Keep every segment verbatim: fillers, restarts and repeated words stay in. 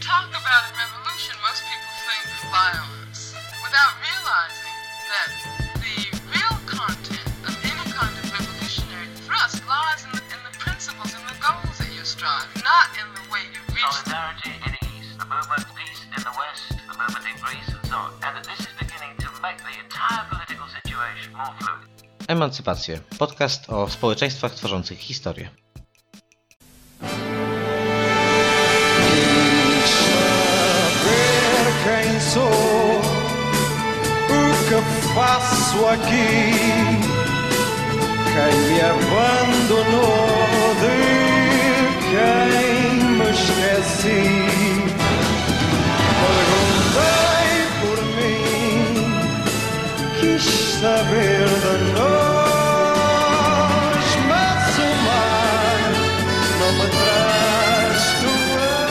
talk about a revolution, most people think violence, without realizing that the real content of any kind of revolutionary thrust lies in the, in the principles and the goals that you strive, not in the way you reach them. Solidarity in the East, the movement peace in the West, the movement in Greece and so on. And that this is beginning to make the entire political situation more fluid. Emancypacje. Podcast o społeczeństwach tworzących historię. Quem sou, o que faço aqui? Quem me abandonou, de quem me esqueci? Perguntei por mim, quis saber de nós, mas o mar não me traz tua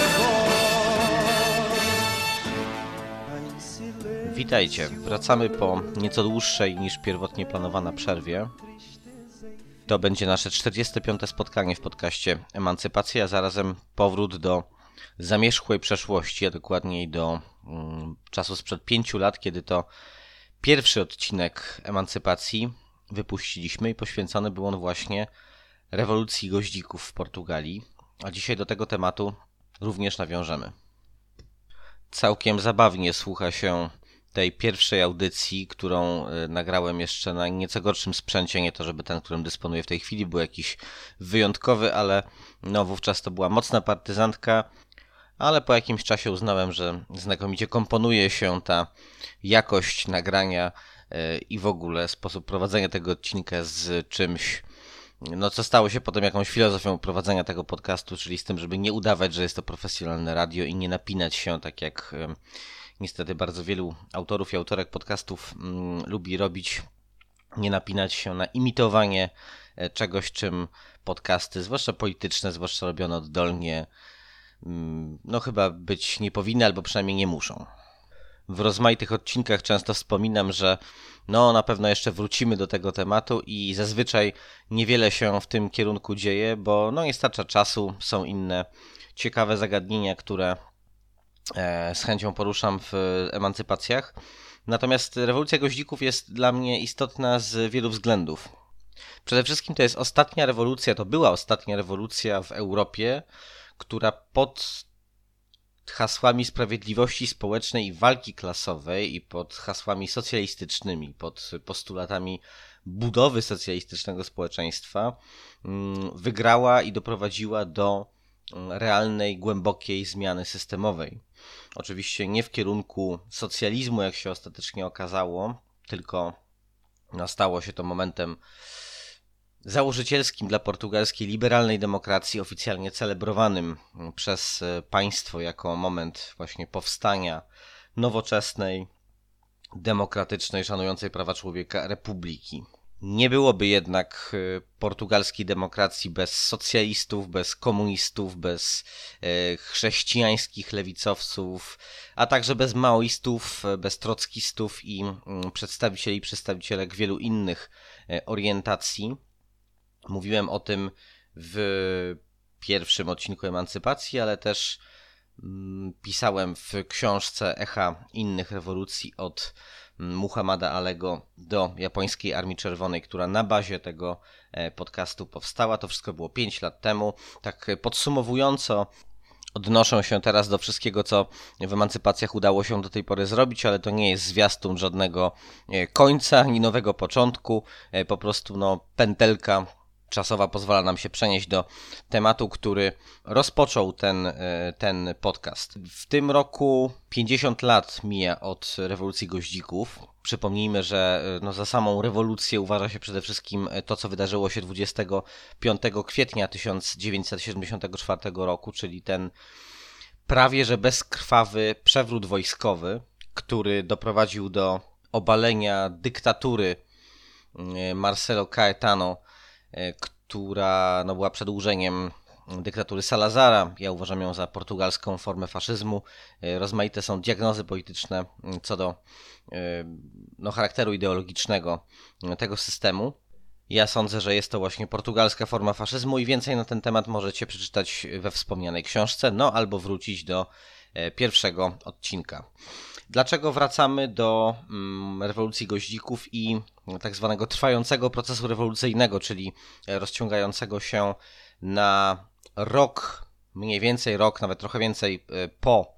voz. Witajcie. Wracamy po nieco dłuższej niż pierwotnie planowana przerwie. To będzie nasze czterdzieste piąte spotkanie w podcaście Emancypacja, a zarazem powrót do zamierzchłej przeszłości, a dokładniej do mm, czasu sprzed pięciu lat, kiedy to pierwszy odcinek Emancypacji wypuściliśmy i poświęcony był on właśnie rewolucji goździków w Portugalii, a dzisiaj do tego tematu również nawiążemy. Całkiem zabawnie słucha się tej pierwszej audycji, którą nagrałem jeszcze na nieco gorszym sprzęcie, nie to żeby ten, którym dysponuję w tej chwili był jakiś wyjątkowy, ale no wówczas to była mocna partyzantka, ale po jakimś czasie uznałem, że znakomicie komponuje się ta jakość nagrania i w ogóle sposób prowadzenia tego odcinka z czymś, no co stało się potem jakąś filozofią prowadzenia tego podcastu, czyli z tym, żeby nie udawać, że jest to profesjonalne radio i nie napinać się tak jak niestety bardzo wielu autorów i autorek podcastów mm, lubi robić, nie napinać się na imitowanie czegoś, czym podcasty, zwłaszcza polityczne, zwłaszcza robione oddolnie, mm, no chyba być nie powinny, albo przynajmniej nie muszą. W rozmaitych odcinkach często wspominam, że no na pewno jeszcze wrócimy do tego tematu i zazwyczaj niewiele się w tym kierunku dzieje, bo no nie starcza czasu, są inne ciekawe zagadnienia, które z chęcią poruszam w emancypacjach. Natomiast rewolucja goździków jest dla mnie istotna z wielu względów. Przede wszystkim to jest ostatnia rewolucja, to była ostatnia rewolucja w Europie, która pod hasłami sprawiedliwości społecznej i walki klasowej i pod hasłami socjalistycznymi, pod postulatami budowy socjalistycznego społeczeństwa wygrała i doprowadziła do realnej, głębokiej zmiany systemowej. Oczywiście nie w kierunku socjalizmu, jak się ostatecznie okazało, tylko no, stało się to momentem założycielskim dla portugalskiej liberalnej demokracji, oficjalnie celebrowanym przez państwo jako moment właśnie powstania nowoczesnej, demokratycznej, szanującej prawa człowieka republiki. Nie byłoby jednak portugalskiej demokracji bez socjalistów, bez komunistów, bez chrześcijańskich lewicowców, a także bez maoistów, bez trockistów i przedstawicieli i przedstawicielek wielu innych orientacji. Mówiłem o tym w pierwszym odcinku Emancypacji, ale też pisałem w książce Echa innych rewolucji od Muhammada Alego do japońskiej Armii Czerwonej, która na bazie tego podcastu powstała. To wszystko było pięć lat temu. Tak podsumowująco odnoszę się teraz do wszystkiego, co w emancypacjach udało się do tej pory zrobić, ale to nie jest zwiastun żadnego końca, ani nowego początku. Po prostu no, pętelka czasowa pozwala nam się przenieść do tematu, który rozpoczął ten, ten podcast. W tym roku pięćdziesiąt lat mija od rewolucji goździków. Przypomnijmy, że no za samą rewolucję uważa się przede wszystkim to, co wydarzyło się dwudziestego piątego kwietnia tysiąc dziewięćset siedemdziesiątego czwartego roku, czyli ten prawie że bezkrwawy przewrót wojskowy, który doprowadził do obalenia dyktatury Marcelo Caetano, która no, była przedłużeniem dyktatury Salazara. Ja uważam ją za portugalską formę faszyzmu. Rozmaite są diagnozy polityczne co do no, charakteru ideologicznego tego systemu. Ja sądzę, że jest to właśnie portugalska forma faszyzmu i więcej na ten temat możecie przeczytać we wspomnianej książce, no albo wrócić do pierwszego odcinka. Dlaczego wracamy do rewolucji goździków i tak zwanego trwającego procesu rewolucyjnego, czyli rozciągającego się na rok, mniej więcej rok, nawet trochę więcej po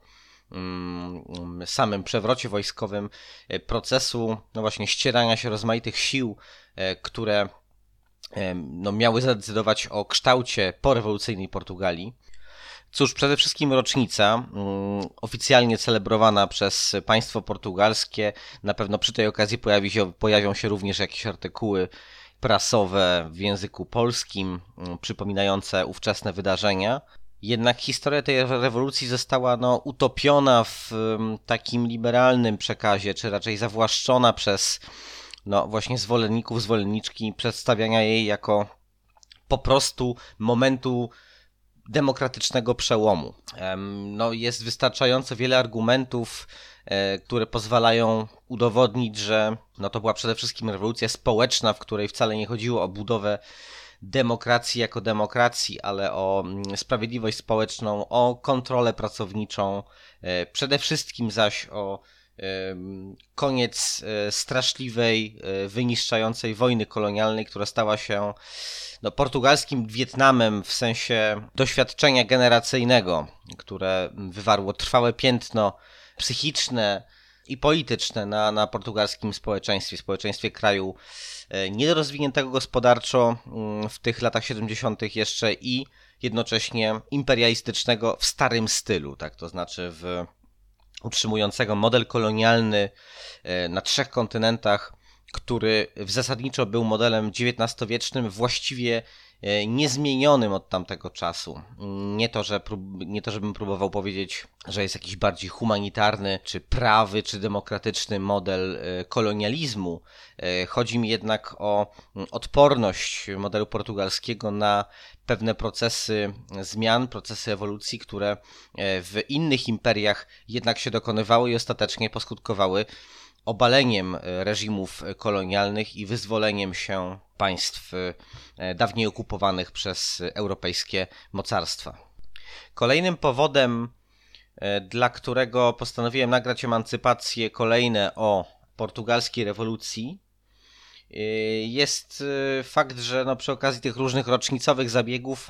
samym przewrocie wojskowym, procesu no właśnie ścierania się rozmaitych sił, które no miały zadecydować o kształcie porewolucyjnej Portugalii. Cóż, przede wszystkim rocznica um, oficjalnie celebrowana przez państwo portugalskie. Na pewno przy tej okazji pojawi się, pojawią się również jakieś artykuły prasowe w języku polskim um, przypominające ówczesne wydarzenia. Jednak historia tej rewolucji została no, utopiona w um, takim liberalnym przekazie, czy raczej zawłaszczona przez no, właśnie zwolenników, zwolenniczki przedstawiania jej jako po prostu momentu demokratycznego przełomu. No, jest wystarczająco wiele argumentów, które pozwalają udowodnić, że no, to była przede wszystkim rewolucja społeczna, w której wcale nie chodziło o budowę demokracji jako demokracji, ale o sprawiedliwość społeczną, o kontrolę pracowniczą, przede wszystkim zaś o koniec straszliwej, wyniszczającej wojny kolonialnej, która stała się no, portugalskim Wietnamem w sensie doświadczenia generacyjnego, które wywarło trwałe piętno psychiczne i polityczne na, na portugalskim społeczeństwie, społeczeństwie kraju niedorozwiniętego gospodarczo w tych latach siedemdziesiątych jeszcze i jednocześnie imperialistycznego w starym stylu, tak, to znaczy w utrzymującego model kolonialny na trzech kontynentach, który w zasadniczo był modelem dziewiętnastowiecznym, właściwie niezmienionym od tamtego czasu. Nie to, że prób, nie to, żebym próbował powiedzieć, że jest jakiś bardziej humanitarny, czy prawy, czy demokratyczny model kolonializmu. Chodzi mi jednak o odporność modelu portugalskiego na pewne procesy zmian, procesy ewolucji, które w innych imperiach jednak się dokonywały i ostatecznie poskutkowały obaleniem reżimów kolonialnych i wyzwoleniem się państw dawniej okupowanych przez europejskie mocarstwa. Kolejnym powodem, dla którego postanowiłem nagrać emancypacje kolejne o portugalskiej rewolucji, jest fakt, że no przy okazji tych różnych rocznicowych zabiegów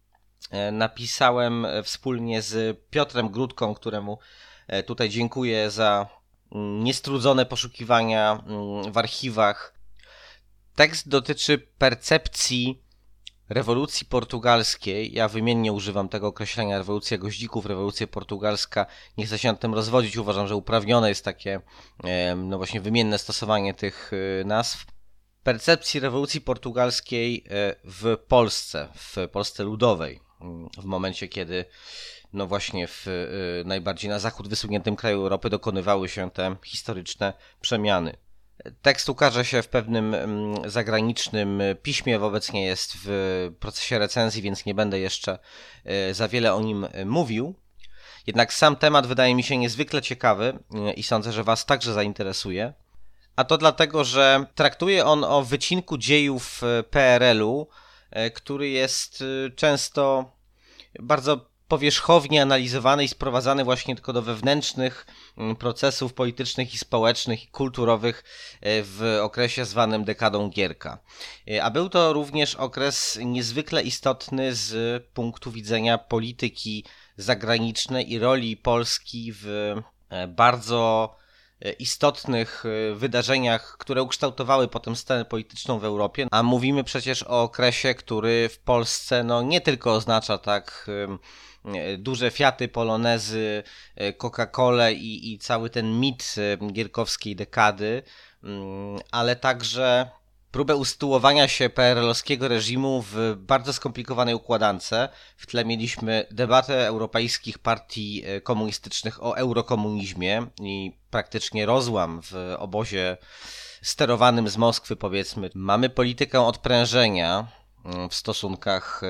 napisałem wspólnie z Piotrem Grudką, któremu tutaj dziękuję za niestrudzone poszukiwania w archiwach. Tekst dotyczy percepcji rewolucji portugalskiej. Ja wymiennie używam tego określenia rewolucja goździków, rewolucja portugalska. Nie chcę się nad tym rozwodzić. Uważam, że uprawnione jest takie no właśnie wymienne stosowanie tych nazw. Percepcji rewolucji portugalskiej w Polsce, w Polsce Ludowej, w momencie kiedy no właśnie w y, najbardziej na zachód wysuniętym kraju Europy dokonywały się te historyczne przemiany. Tekst ukaże się w pewnym y, zagranicznym piśmie, obecnie jest w procesie recenzji, więc nie będę jeszcze y, za wiele o nim y, mówił. Jednak sam temat wydaje mi się niezwykle ciekawy y, i sądzę, że Was także zainteresuje. A to dlatego, że traktuje on o wycinku dziejów P R L-u, y, który jest y, często bardzo powierzchownie analizowany i sprowadzany właśnie tylko do wewnętrznych procesów politycznych i społecznych i kulturowych w okresie zwanym dekadą Gierka. A był to również okres niezwykle istotny z punktu widzenia polityki zagranicznej i roli Polski w bardzo istotnych wydarzeniach, które ukształtowały potem scenę polityczną w Europie. A mówimy przecież o okresie, który w Polsce no nie tylko oznacza tak duże Fiaty, Polonezy, Coca-Colę i, i cały ten mit gierkowskiej dekady, ale także próbę usytuowania się P R L-owskiego reżimu w bardzo skomplikowanej układance. W tle mieliśmy debatę europejskich partii komunistycznych o eurokomunizmie i praktycznie rozłam w obozie sterowanym z Moskwy, powiedzmy. Mamy politykę odprężenia w stosunkach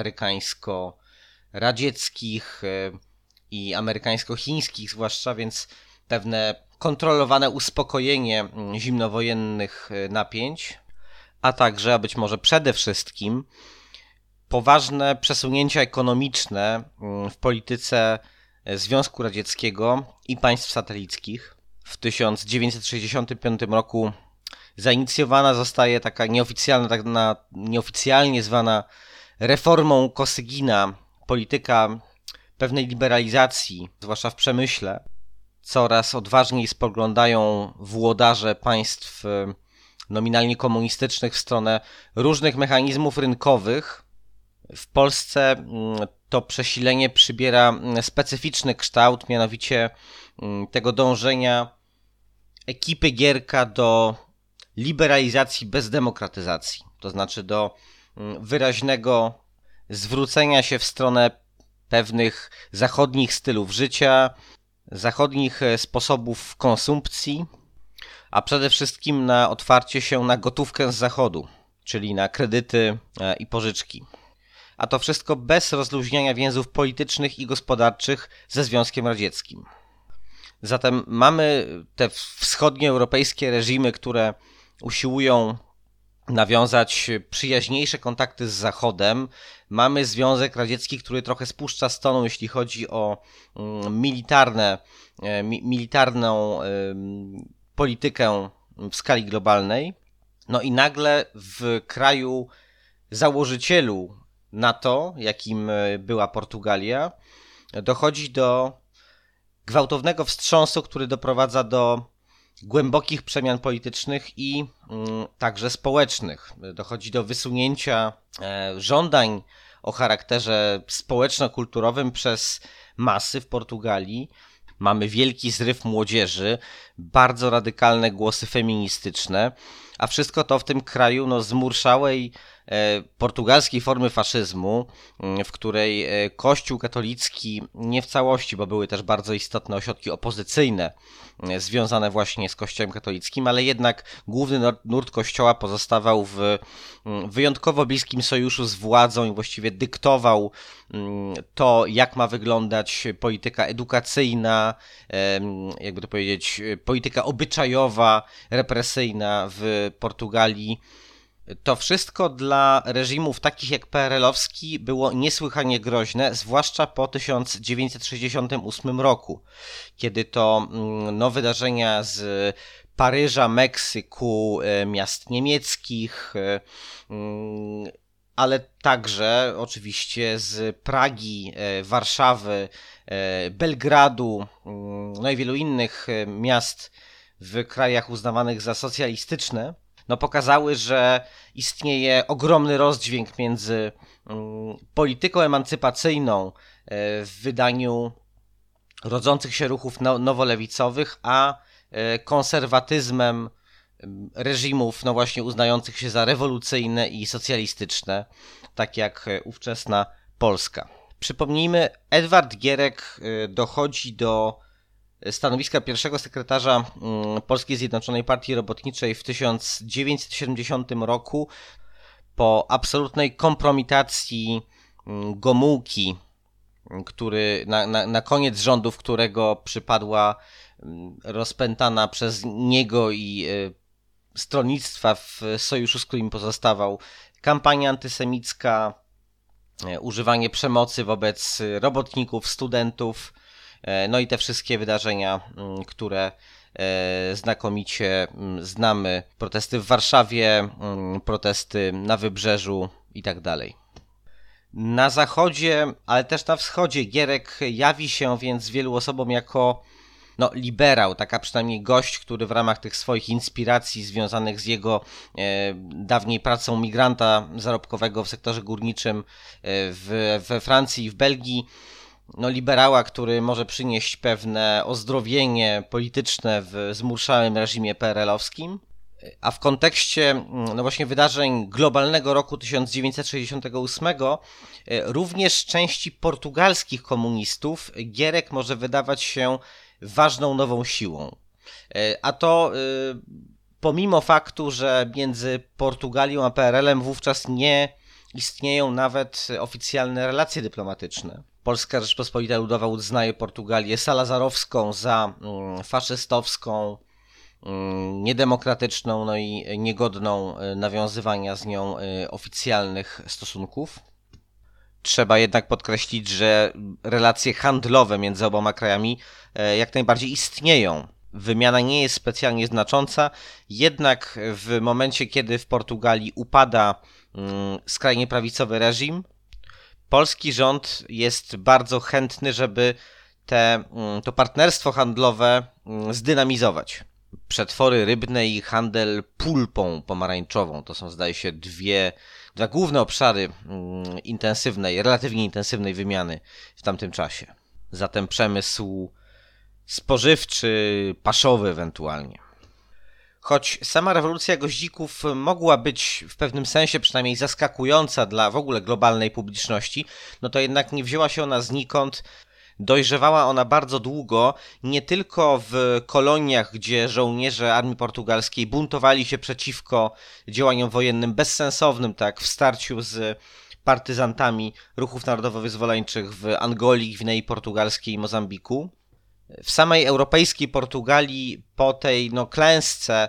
amerykańsko-radzieckich i amerykańsko-chińskich zwłaszcza, więc pewne kontrolowane uspokojenie zimnowojennych napięć, a także, a być może przede wszystkim, poważne przesunięcia ekonomiczne w polityce Związku Radzieckiego i państw satelickich. W tysiąc dziewięćset sześćdziesiątym piątym roku zainicjowana zostaje taka nieoficjalna, tak na, nieoficjalnie zwana reformą Kosygina, polityka pewnej liberalizacji, zwłaszcza w przemyśle. Coraz odważniej spoglądają włodarze państw nominalnie komunistycznych w stronę różnych mechanizmów rynkowych. W Polsce to przesilenie przybiera specyficzny kształt, mianowicie tego dążenia ekipy Gierka do liberalizacji bez demokratyzacji, to znaczy do wyraźnego zwrócenia się w stronę pewnych zachodnich stylów życia, zachodnich sposobów konsumpcji, a przede wszystkim na otwarcie się na gotówkę z zachodu, czyli na kredyty i pożyczki. A to wszystko bez rozluźniania więzów politycznych i gospodarczych ze Związkiem Radzieckim. Zatem mamy te wschodnioeuropejskie reżimy, które usiłują nawiązać przyjaźniejsze kontakty z Zachodem. Mamy Związek Radziecki, który trochę spuszcza z tonu, jeśli chodzi o militarne, mi, militarną y, politykę w skali globalnej. No i nagle w kraju założycielu NATO, jakim była Portugalia, dochodzi do gwałtownego wstrząsu, który doprowadza do głębokich przemian politycznych i mm, także społecznych. Dochodzi do wysunięcia e, żądań o charakterze społeczno-kulturowym przez masy w Portugalii. Mamy wielki zryw młodzieży, bardzo radykalne głosy feministyczne, a wszystko to w tym kraju no, zmurszałej e, portugalskiej formy faszyzmu, w której e, Kościół katolicki, nie w całości, bo były też bardzo istotne ośrodki opozycyjne e, związane właśnie z Kościołem katolickim, ale jednak główny nurt, nurt Kościoła pozostawał w m, wyjątkowo bliskim sojuszu z władzą i właściwie dyktował m, to, jak ma wyglądać polityka edukacyjna, e, jakby to powiedzieć, polityka obyczajowa, represyjna w Portugalii. To wszystko dla reżimów takich jak P R L-owski było niesłychanie groźne, zwłaszcza po tysiąc dziewięćset sześćdziesiątym ósmym roku, kiedy to no, wydarzenia z Paryża, Meksyku, miast niemieckich, ale także oczywiście z Pragi, Warszawy, Belgradu, no i wielu innych miast w krajach uznawanych za socjalistyczne, no pokazały, że istnieje ogromny rozdźwięk między polityką emancypacyjną w wydaniu rodzących się ruchów nowolewicowych, a konserwatyzmem reżimów no właśnie uznających się za rewolucyjne i socjalistyczne, tak jak ówczesna Polska. Przypomnijmy, Edward Gierek dochodzi do stanowiska pierwszego sekretarza Polskiej Zjednoczonej Partii Robotniczej w tysiąc dziewięćset siedemdziesiątym roku po absolutnej kompromitacji Gomułki, który na, na, na koniec rządów którego przypadła rozpętana przez niego i stronnictwa w sojuszu, z którym pozostawał, kampania antysemicka, używanie przemocy wobec robotników, studentów, no i te wszystkie wydarzenia, które znakomicie znamy. Protesty w Warszawie, protesty na Wybrzeżu i tak dalej. Na zachodzie, ale też na wschodzie Gierek jawi się więc wielu osobom jako no, liberał, taka przynajmniej gość, który w ramach tych swoich inspiracji związanych z jego e, dawniej pracą migranta zarobkowego w sektorze górniczym e, w, we Francji i w Belgii, no, liberała, który może przynieść pewne ozdrowienie polityczne w zmurszałym reżimie P R L-owskim. A w kontekście no właśnie wydarzeń globalnego roku tysiąc dziewięćset sześćdziesiątego ósmego również części portugalskich komunistów Gierek może wydawać się ważną nową siłą. A to pomimo faktu, że między Portugalią a P R L-em wówczas nie istnieją nawet oficjalne relacje dyplomatyczne. Polska Rzeczpospolita Ludowa uznaje Portugalię salazarowską za faszystowską, niedemokratyczną, no i niegodną nawiązywania z nią oficjalnych stosunków. trzeba jednak podkreślić, że relacje handlowe między oboma krajami jak najbardziej istnieją. Wymiana nie jest specjalnie znacząca, jednak w momencie, kiedy w Portugalii upada skrajnie prawicowy reżim, polski rząd jest bardzo chętny, żeby te, to partnerstwo handlowe zdynamizować. Przetwory rybne i handel pulpą pomarańczową to są, zdaje się, dwie, dwa główne obszary intensywnej, relatywnie intensywnej wymiany w tamtym czasie. Zatem przemysł spożywczy, paszowy ewentualnie. Choć sama rewolucja goździków mogła być w pewnym sensie przynajmniej zaskakująca dla w ogóle globalnej publiczności, no to jednak nie wzięła się ona znikąd. Dojrzewała ona bardzo długo, nie tylko w koloniach, gdzie żołnierze armii portugalskiej buntowali się przeciwko działaniom wojennym bezsensownym, tak, w starciu z partyzantami ruchów narodowo-wyzwoleńczych w Angolii, Gwinei Portugalskiej i Mozambiku. W samej europejskiej Portugalii po tej no, klęsce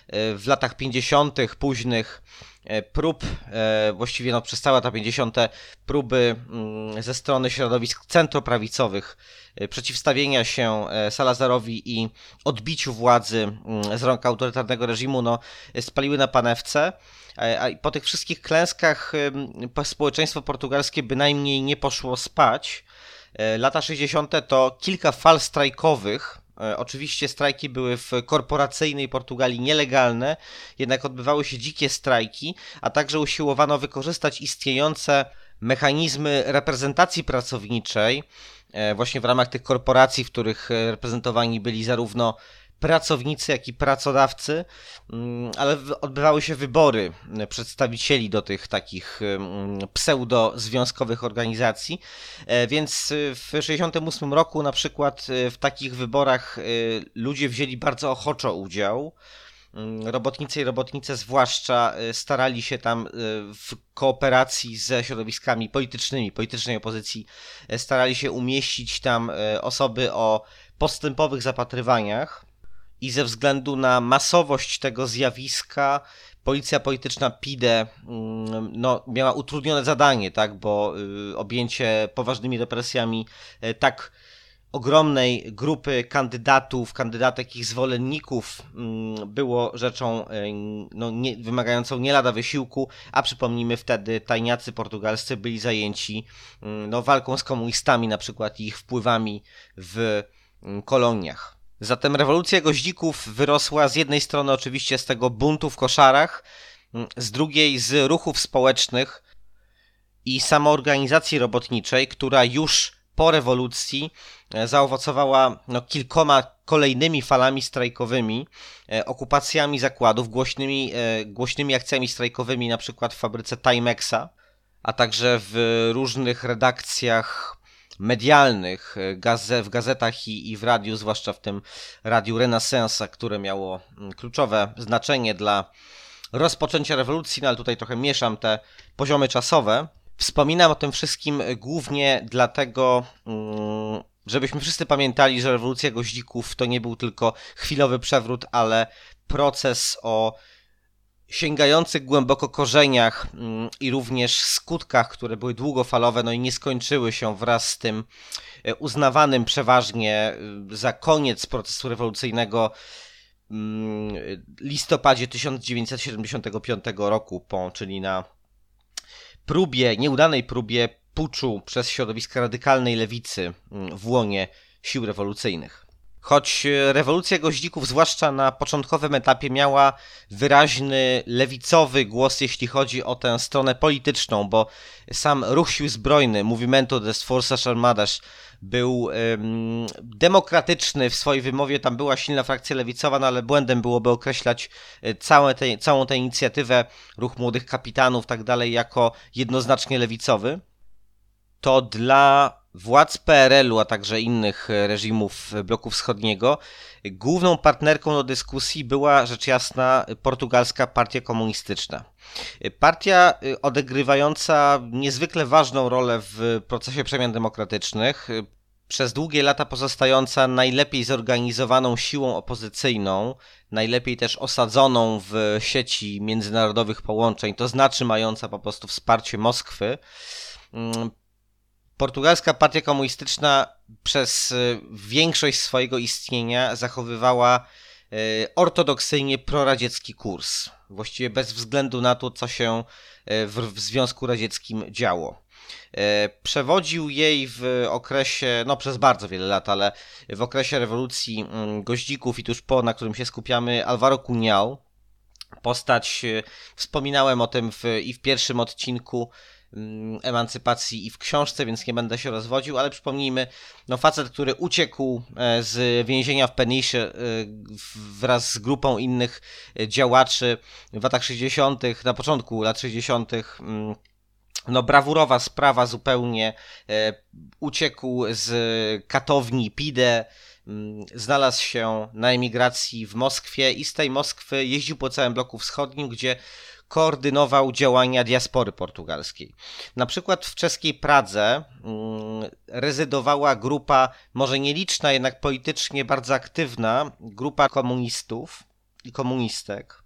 w latach pięćdziesiątych późnych prób, właściwie no, przez całe lata pięćdziesiąte próby ze strony środowisk centroprawicowych przeciwstawienia się Salazarowi i odbiciu władzy z rąk autorytarnego reżimu no, spaliły na panewce. A po tych wszystkich klęskach społeczeństwo portugalskie bynajmniej nie poszło spać. Lata sześćdziesiąte to kilka fal strajkowych. Oczywiście strajki były w korporacyjnej Portugalii nielegalne, jednak odbywały się dzikie strajki, a także usiłowano wykorzystać istniejące mechanizmy reprezentacji pracowniczej właśnie w ramach tych korporacji, w których reprezentowani byli zarówno pracownicy, jak i pracodawcy, ale odbywały się wybory przedstawicieli do tych takich pseudo-związkowych organizacji, więc w sześćdziesiątym ósmym roku na przykład w takich wyborach ludzie wzięli bardzo ochoczo udział. Robotnicy i robotnice zwłaszcza starali się tam w kooperacji ze środowiskami politycznymi, politycznej opozycji, starali się umieścić tam osoby o postępowych zapatrywaniach. I ze względu na masowość tego zjawiska policja polityczna P I D E no, miała utrudnione zadanie, tak, bo y, objęcie poważnymi represjami y, tak ogromnej grupy kandydatów, kandydatek, ich zwolenników y, było rzeczą y, no, nie, wymagającą nie lada wysiłku, a przypomnijmy, wtedy tajniacy portugalscy byli zajęci y, no, walką z komunistami na przykład i ich wpływami w y, koloniach. Zatem rewolucja goździków wyrosła z jednej strony oczywiście z tego buntu w koszarach, z drugiej z ruchów społecznych i samoorganizacji robotniczej, która już po rewolucji zaowocowała no, kilkoma kolejnymi falami strajkowymi, okupacjami zakładów, głośnymi, głośnymi akcjami strajkowymi na przykład w fabryce Timexa, a także w różnych redakcjach medialnych, gaze, w gazetach i, i w radiu, zwłaszcza w tym radiu Renaissance, które miało kluczowe znaczenie dla rozpoczęcia rewolucji, no ale tutaj trochę mieszam te poziomy czasowe. Wspominam o tym wszystkim głównie dlatego, żebyśmy wszyscy pamiętali, że rewolucja goździków to nie był tylko chwilowy przewrót, ale proces o sięgających głęboko korzeniach i również skutkach, które były długofalowe, no i nie skończyły się wraz z tym uznawanym przeważnie za koniec procesu rewolucyjnego listopadzie tysiąc dziewięćset siedemdziesiątego piątego roku, po, czyli na próbie, nieudanej próbie puczu przez środowiska radykalnej lewicy w łonie sił rewolucyjnych. Choć rewolucja goździków, zwłaszcza na początkowym etapie, miała wyraźny lewicowy głos, jeśli chodzi o tę stronę polityczną, bo sam ruch sił zbrojny, Movimento das Forças Armadas, był ym, demokratyczny w swojej wymowie, tam była silna frakcja lewicowa, no ale błędem byłoby określać całe te, całą tę inicjatywę, ruch młodych kapitanów, tak dalej, jako jednoznacznie lewicowy. To dla władz P R L u, a także innych reżimów bloku wschodniego, główną partnerką do dyskusji była rzecz jasna portugalska partia komunistyczna. Partia odegrywająca niezwykle ważną rolę w procesie przemian demokratycznych, przez długie lata pozostająca najlepiej zorganizowaną siłą opozycyjną, najlepiej też osadzoną w sieci międzynarodowych połączeń, to znaczy mająca po prostu wsparcie Moskwy. Portugalska Partia Komunistyczna przez większość swojego istnienia zachowywała ortodoksyjnie proradziecki kurs. Właściwie bez względu na to, co się w, w Związku Radzieckim działo. Przewodził jej w okresie, no przez bardzo wiele lat, ale w okresie rewolucji goździków i tuż po, na którym się skupiamy, Álvaro Cunhal. Postać, wspominałem o tym w, i w pierwszym odcinku Emancypacji i w książce, więc nie będę się rozwodził, ale przypomnijmy, no facet, który uciekł z więzienia w Penisie wraz z grupą innych działaczy w latach sześćdziesiątych, na początku lat sześćdziesiątych, no brawurowa sprawa zupełnie, uciekł z katowni Pide, znalazł się na emigracji w Moskwie i z tej Moskwy jeździł po całym bloku wschodnim, gdzie koordynował działania diaspory portugalskiej. Na przykład w czeskiej Pradze rezydowała grupa, może nieliczna, jednak politycznie bardzo aktywna, grupa komunistów i komunistek.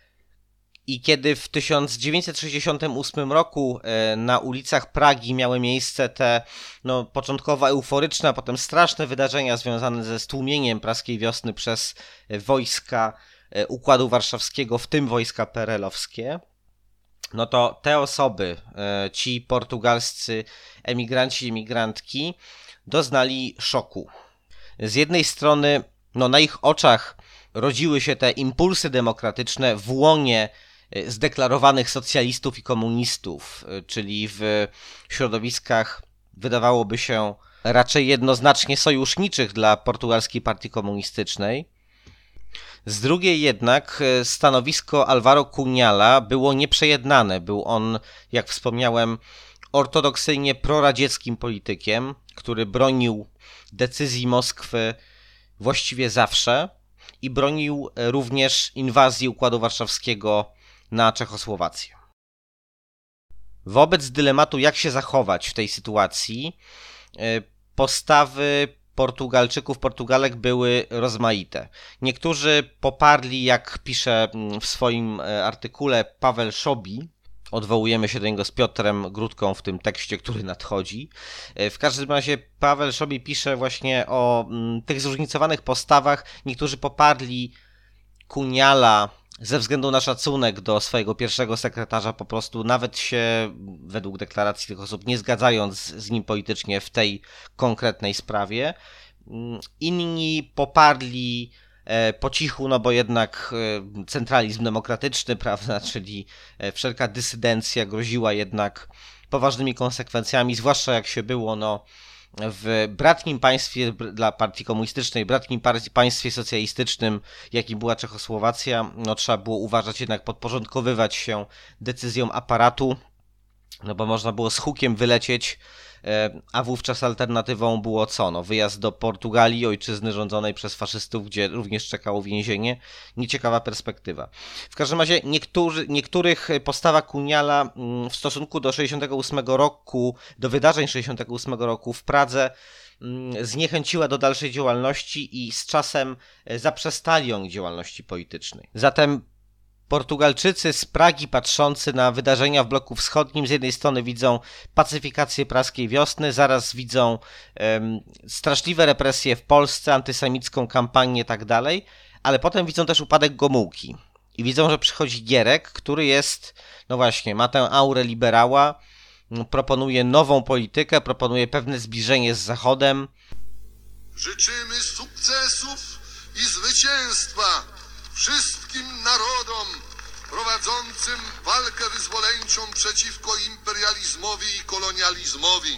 I kiedy w tysiąc dziewięćset sześćdziesiątym ósmym roku na ulicach Pragi miały miejsce te no, początkowo euforyczne, a potem straszne wydarzenia związane ze stłumieniem praskiej wiosny przez wojska Układu Warszawskiego, w tym wojska perelowskie, no to te osoby, ci portugalscy emigranci i emigrantki, doznali szoku. Z jednej strony, no na ich oczach rodziły się te impulsy demokratyczne w łonie zdeklarowanych socjalistów i komunistów, czyli w środowiskach, wydawałoby się, raczej jednoznacznie sojuszniczych dla portugalskiej partii komunistycznej. Z drugiej jednak stanowisko Álvaro Cunhala było nieprzejednane. Był on, jak wspomniałem, ortodoksyjnie proradzieckim politykiem, który bronił decyzji Moskwy właściwie zawsze i bronił również inwazji Układu Warszawskiego na Czechosłowację. Wobec dylematu, jak się zachować w tej sytuacji, postawy Portugalczyków, Portugalek były rozmaite. Niektórzy poparli, jak pisze w swoim artykule Paweł Szobi, odwołujemy się do niego z Piotrem Grudką w tym tekście, który nadchodzi. W każdym razie Paweł Szobi pisze właśnie o tych zróżnicowanych postawach. Niektórzy poparli Cunhala ze względu na szacunek do swojego pierwszego sekretarza, po prostu nawet się, według deklaracji tych osób, nie zgadzając z nim politycznie w tej konkretnej sprawie. Inni poparli po cichu, no bo jednak centralizm demokratyczny, prawda, czyli wszelka dysydencja groziła jednak poważnymi konsekwencjami, zwłaszcza jak się było, no, w bratnim państwie dla partii komunistycznej, bratnim państwie socjalistycznym, jakim była Czechosłowacja, no trzeba było uważać, jednak podporządkowywać się decyzjom aparatu, no bo można było z hukiem wylecieć, a wówczas alternatywą było co? No wyjazd do Portugalii, ojczyzny rządzonej przez faszystów, gdzie również czekało więzienie. Nieciekawa perspektywa. W każdym razie niektórzy, niektórych postawa Cunhala w stosunku do sześćdziesiątego ósmego roku, do wydarzeń sześćdziesiątego ósmego roku w Pradze zniechęciła do dalszej działalności i z czasem zaprzestali oni działalności politycznej. Zatem Portugalczycy z Pragi, patrzący na wydarzenia w bloku wschodnim, z jednej strony widzą pacyfikację praskiej wiosny, zaraz widzą um, straszliwe represje w Polsce, antysemicką kampanię i tak dalej, ale potem widzą też upadek Gomułki i widzą, że przychodzi Gierek, który jest, no właśnie, ma tę aurę liberała, proponuje nową politykę, proponuje pewne zbliżenie z Zachodem. Życzymy sukcesów i zwycięstwa wszystkim narodom prowadzącym walkę wyzwoleńczą przeciwko imperializmowi i kolonializmowi.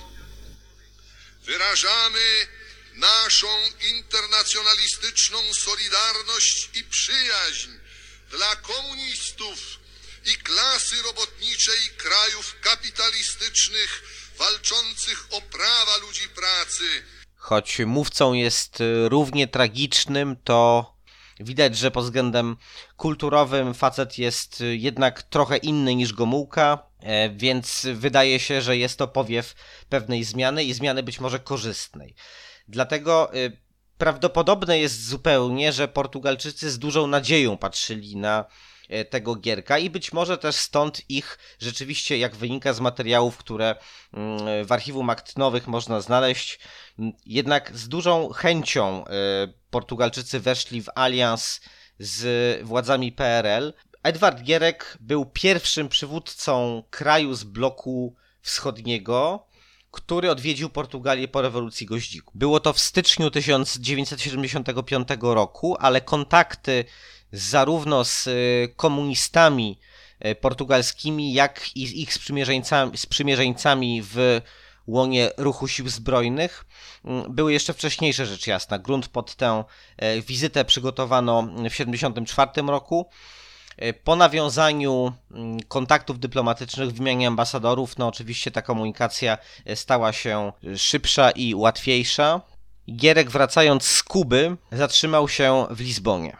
Wyrażamy naszą internacjonalistyczną solidarność i przyjaźń dla komunistów i klasy robotniczej krajów kapitalistycznych walczących o prawa ludzi pracy. Choć mówcą jest równie tragicznym, to widać, że pod względem kulturowym facet jest jednak trochę inny niż Gomułka, więc wydaje się, że jest to powiew pewnej zmiany i zmiany być może korzystnej. Dlatego prawdopodobne jest zupełnie, że Portugalczycy z dużą nadzieją patrzyli na tego Gierka i być może też stąd ich rzeczywiście, jak wynika z materiałów, które w archiwum akt nowych można znaleźć, jednak z dużą chęcią Portugalczycy weszli w alians z władzami P R L. Edward Gierek był pierwszym przywódcą kraju z bloku wschodniego, który odwiedził Portugalię po rewolucji Goździków. Było to w styczniu tysiąc dziewięćset siedemdziesiątego piątego roku, ale kontakty zarówno z komunistami portugalskimi, jak i z ich sprzymierzeńcami, sprzymierzeńcami w łonie ruchu sił zbrojnych były jeszcze wcześniejsze, rzecz jasna. Grunt pod tę wizytę przygotowano w tysiąc dziewięćset siedemdziesiątym czwartym roku. Po nawiązaniu kontaktów dyplomatycznych, wymianie ambasadorów, no oczywiście ta komunikacja stała się szybsza i łatwiejsza. Gierek, wracając z Kuby, zatrzymał się w Lizbonie.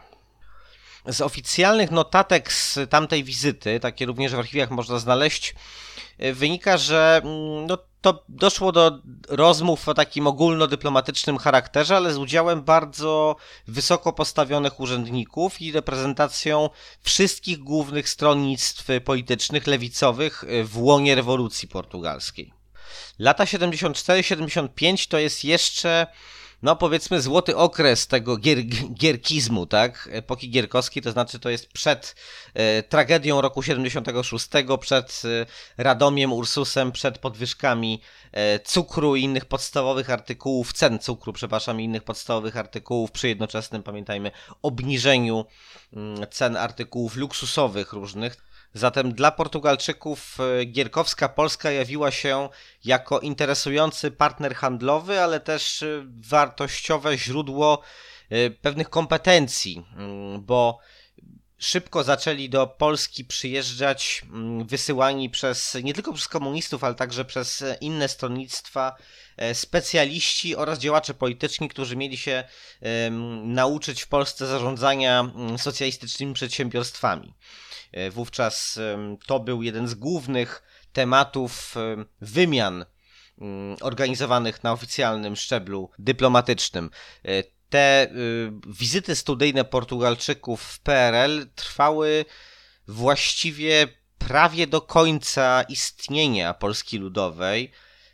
Z oficjalnych notatek z tamtej wizyty, takie również w archiwach można znaleźć, wynika, że no, to doszło do rozmów o takim ogólnodyplomatycznym charakterze, ale z udziałem bardzo wysoko postawionych urzędników i reprezentacją wszystkich głównych stronnictw politycznych lewicowych w łonie rewolucji portugalskiej. Lata siedemdziesiąt cztery siedemdziesiąt pięć to jest jeszcze, no powiedzmy, złoty okres tego gier, gierkizmu, tak? Epoki gierkowskiej, to znaczy to jest przed e, tragedią roku siedemdziesiątego szóstego, przed e, Radomiem, Ursusem, przed podwyżkami e, cukru i innych podstawowych artykułów, cen cukru, przepraszam, i innych podstawowych artykułów, przy jednoczesnym, pamiętajmy, obniżeniu m, cen artykułów luksusowych różnych. Zatem dla Portugalczyków gierkowska Polska jawiła się jako interesujący partner handlowy, ale też wartościowe źródło pewnych kompetencji, bo szybko zaczęli do Polski przyjeżdżać wysyłani przez, nie tylko przez komunistów, ale także przez inne stronnictwa specjaliści oraz działacze polityczni, którzy mieli się nauczyć w Polsce zarządzania socjalistycznymi przedsiębiorstwami. Wówczas to był jeden z głównych tematów wymian organizowanych na oficjalnym szczeblu dyplomatycznym. Te wizyty studyjne Portugalczyków w P R L trwały właściwie prawie do końca istnienia Polski Ludowej,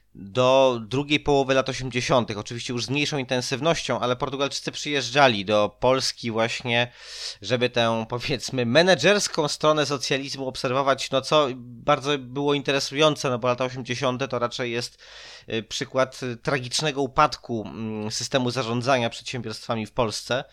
do drugiej połowy lat osiemdziesiątych. Oczywiście już z mniejszą intensywnością, ale Portugalczycy przyjeżdżali do Polski właśnie, żeby tę, powiedzmy, menedżerską stronę socjalizmu obserwować, no co bardzo było interesujące, no bo lata osiemdziesiąte to raczej jest przykład tragicznego upadku systemu zarządzania przedsiębiorstwami w Polsce,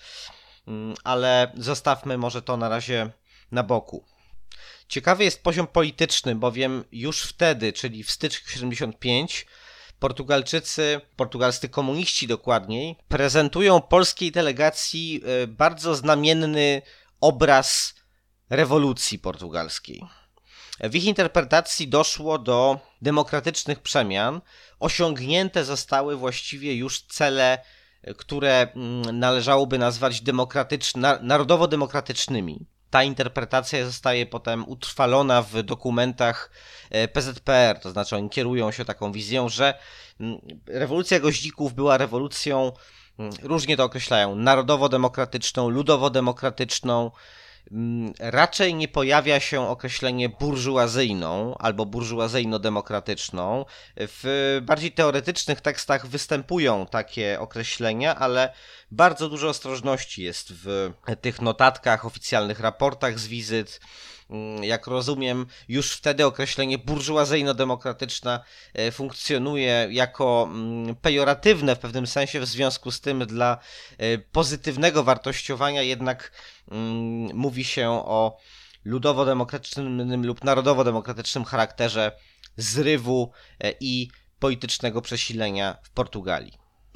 ale zostawmy może to na razie na boku. Ciekawy jest poziom polityczny, bowiem już wtedy, czyli w styczniu siedemdziesiątym piątym, Portugalczycy, portugalscy komuniści dokładniej, prezentują polskiej delegacji bardzo znamienny obraz rewolucji portugalskiej. W ich interpretacji doszło do demokratycznych przemian, osiągnięte zostały właściwie już cele, które należałoby nazwać demokratyczny, narodowo-demokratycznymi. Ta interpretacja zostaje potem utrwalona w dokumentach P Z P R, to znaczy oni kierują się taką wizją, że rewolucja Goździków była rewolucją, różnie to określają, narodowo-demokratyczną, ludowo-demokratyczną. Raczej nie pojawia się określenie burżuazyjną albo burżuazyjno-demokratyczną. W bardziej teoretycznych tekstach występują takie określenia, ale bardzo dużo ostrożności jest w tych notatkach, oficjalnych raportach z wizyt. Jak rozumiem, już wtedy określenie burżuazyjno-demokratyczna funkcjonuje jako pejoratywne w pewnym sensie, w związku z tym dla pozytywnego wartościowania jednak mówi się o ludowo-demokratycznym lub narodowo-demokratycznym charakterze zrywu i politycznego przesilenia w Portugalii.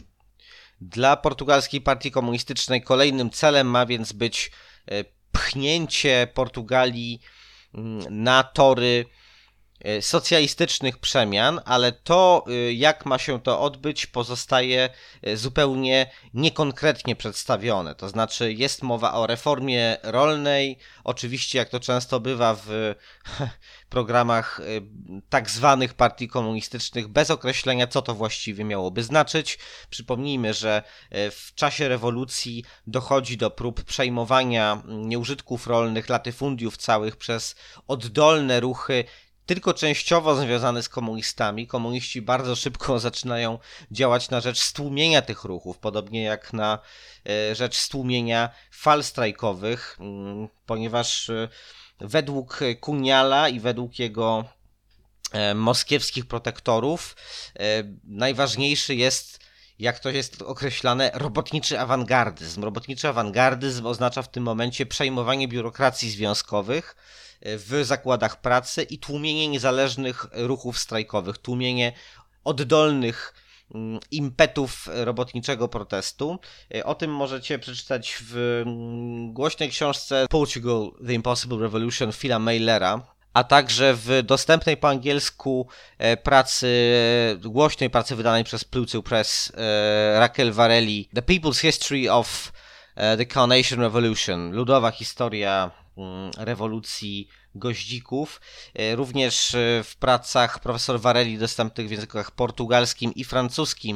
Dla portugalskiej partii komunistycznej kolejnym celem ma więc być pchnięcie Portugalii na tory socjalistycznych przemian, ale to, jak ma się to odbyć, pozostaje zupełnie niekonkretnie przedstawione. To znaczy jest mowa o reformie rolnej, oczywiście jak to często bywa w programach tak zwanych partii komunistycznych, bez określenia, co to właściwie miałoby znaczyć. Przypomnijmy, że w czasie rewolucji dochodzi do prób przejmowania nieużytków rolnych, latyfundiów całych przez oddolne ruchy, tylko częściowo związane z komunistami. Komuniści bardzo szybko zaczynają działać na rzecz stłumienia tych ruchów, podobnie jak na rzecz stłumienia fal strajkowych, ponieważ według Kuniala i według jego moskiewskich protektorów najważniejszy jest, jak to jest określane, robotniczy awangardyzm. Robotniczy awangardyzm oznacza w tym momencie przejmowanie biurokracji związkowych w zakładach pracy i tłumienie niezależnych ruchów strajkowych, tłumienie oddolnych impetów robotniczego protestu. O tym możecie przeczytać w głośnej książce Portugal, The Impossible Revolution Phila Maylera, a także w dostępnej po angielsku pracy, głośnej pracy wydanej przez Pluto Press Raquel Varelli, The People's History of the Carnation Revolution, ludowa historia rewolucji goździków. Również w pracach profesor Varelli dostępnych w językach portugalskim i francuskim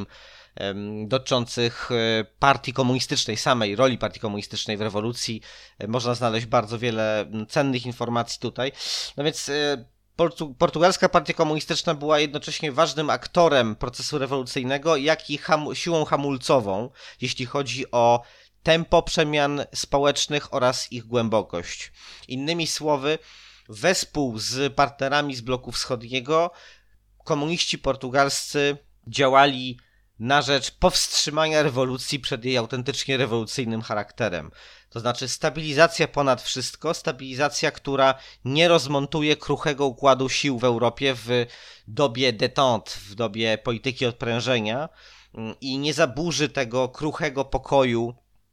dotyczących partii komunistycznej, samej roli partii komunistycznej w rewolucji można znaleźć bardzo wiele cennych informacji tutaj. No więc Portu- portugalska partia komunistyczna była jednocześnie ważnym aktorem procesu rewolucyjnego, jak i ham- siłą hamulcową, jeśli chodzi o tempo przemian społecznych oraz ich głębokość. Innymi słowy, wespół z partnerami z bloku wschodniego komuniści portugalscy działali na rzecz powstrzymania rewolucji przed jej autentycznie rewolucyjnym charakterem. To znaczy stabilizacja ponad wszystko, stabilizacja, która nie rozmontuje kruchego układu sił w Europie w dobie détente, w dobie polityki odprężenia i nie zaburzy tego kruchego pokoju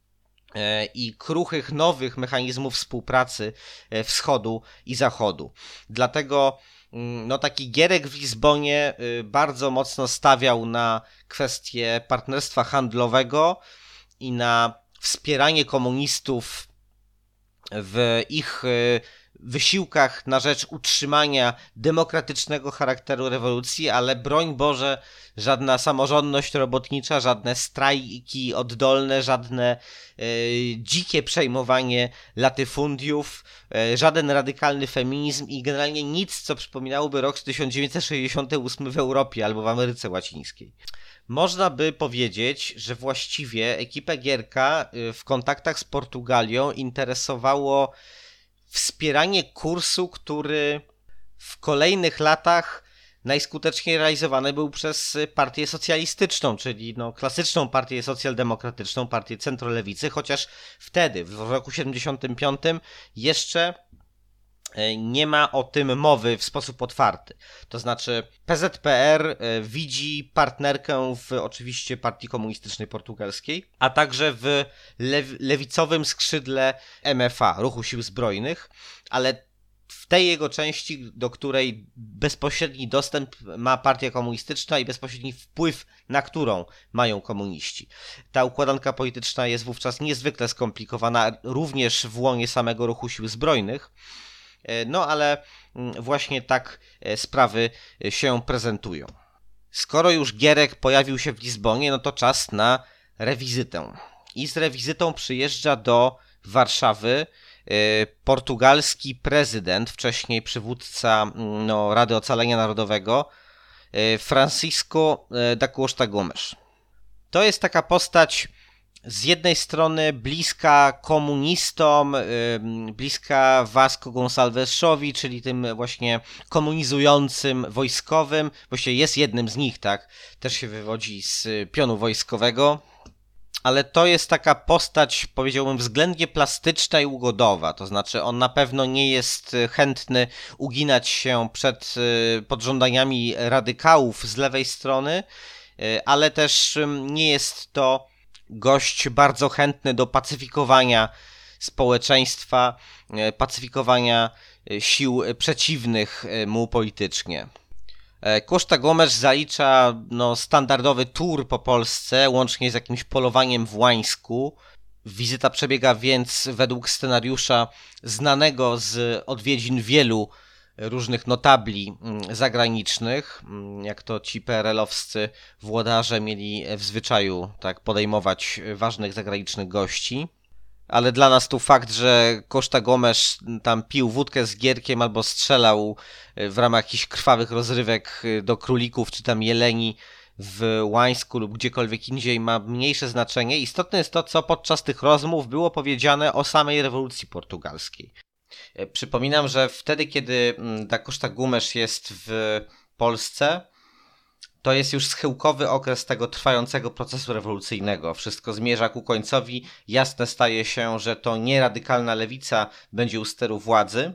i kruchych nowych mechanizmów współpracy wschodu i zachodu. Dlatego no, taki Gierek w Lizbonie bardzo mocno stawiał na kwestię partnerstwa handlowego i na wspieranie komunistów w ich wysiłkach na rzecz utrzymania demokratycznego charakteru rewolucji, ale broń Boże, żadna samorządność robotnicza, żadne strajki oddolne, żadne e, dzikie przejmowanie latyfundiów, e, żaden radykalny feminizm i generalnie nic, co przypominałoby rok tysiąc dziewięćset sześćdziesiąty ósmy w Europie albo w Ameryce Łacińskiej. Można by powiedzieć, że właściwie ekipę Gierka w kontaktach z Portugalią interesowało wspieranie kursu, który w kolejnych latach najskuteczniej realizowany był przez partię socjalistyczną, czyli no, klasyczną partię socjaldemokratyczną, partię centrolewicy, chociaż wtedy, w roku siedemdziesiątym piątym jeszcze nie ma o tym mowy w sposób otwarty. To znaczy P Z P R widzi partnerkę w oczywiście partii komunistycznej portugalskiej, a także w lew- lewicowym skrzydle M F A, Ruchu Sił Zbrojnych, ale w tej jego części, do której bezpośredni dostęp ma partia komunistyczna i bezpośredni wpływ, na którą mają komuniści. Ta układanka polityczna jest wówczas niezwykle skomplikowana, również w łonie samego Ruchu Sił Zbrojnych. No ale właśnie tak sprawy się prezentują. Skoro już Gierek pojawił się w Lizbonie, no to czas na rewizytę. I z rewizytą przyjeżdża do Warszawy portugalski prezydent, wcześniej przywódca no, Rady Ocalenia Narodowego, Francisco da Costa Gomes. To jest taka postać z jednej strony bliska komunistom, yy, bliska Vasco Gonçalvesowi, czyli tym właśnie komunizującym wojskowym, właściwie jest jednym z nich, tak, też się wywodzi z pionu wojskowego, ale to jest taka postać, powiedziałbym, względnie plastyczna i ugodowa, to znaczy on na pewno nie jest chętny uginać się przed yy, pod żądaniami radykałów z lewej strony, yy, ale też yy, nie jest to gość bardzo chętny do pacyfikowania społeczeństwa, pacyfikowania sił przeciwnych mu politycznie. Koszta Gomes zalicza no, standardowy tour po Polsce, łącznie z jakimś polowaniem w Łańsku. Wizyta przebiega więc według scenariusza znanego z odwiedzin wielu różnych notabli zagranicznych, jak to ci P R L-owscy włodarze mieli w zwyczaju tak podejmować ważnych zagranicznych gości. Ale dla nas tu fakt, że Koszta Gomes tam pił wódkę z Gierkiem albo strzelał w ramach jakichś krwawych rozrywek do królików czy tam jeleni w Łańsku lub gdziekolwiek indziej ma mniejsze znaczenie. Istotne jest to, co podczas tych rozmów było powiedziane o samej rewolucji portugalskiej. Przypominam, że wtedy, kiedy Da Costa Gomes jest w Polsce, to jest już schyłkowy okres tego trwającego procesu rewolucyjnego. Wszystko zmierza ku końcowi. Jasne staje się, że to nie radykalna lewica będzie u steru władzy.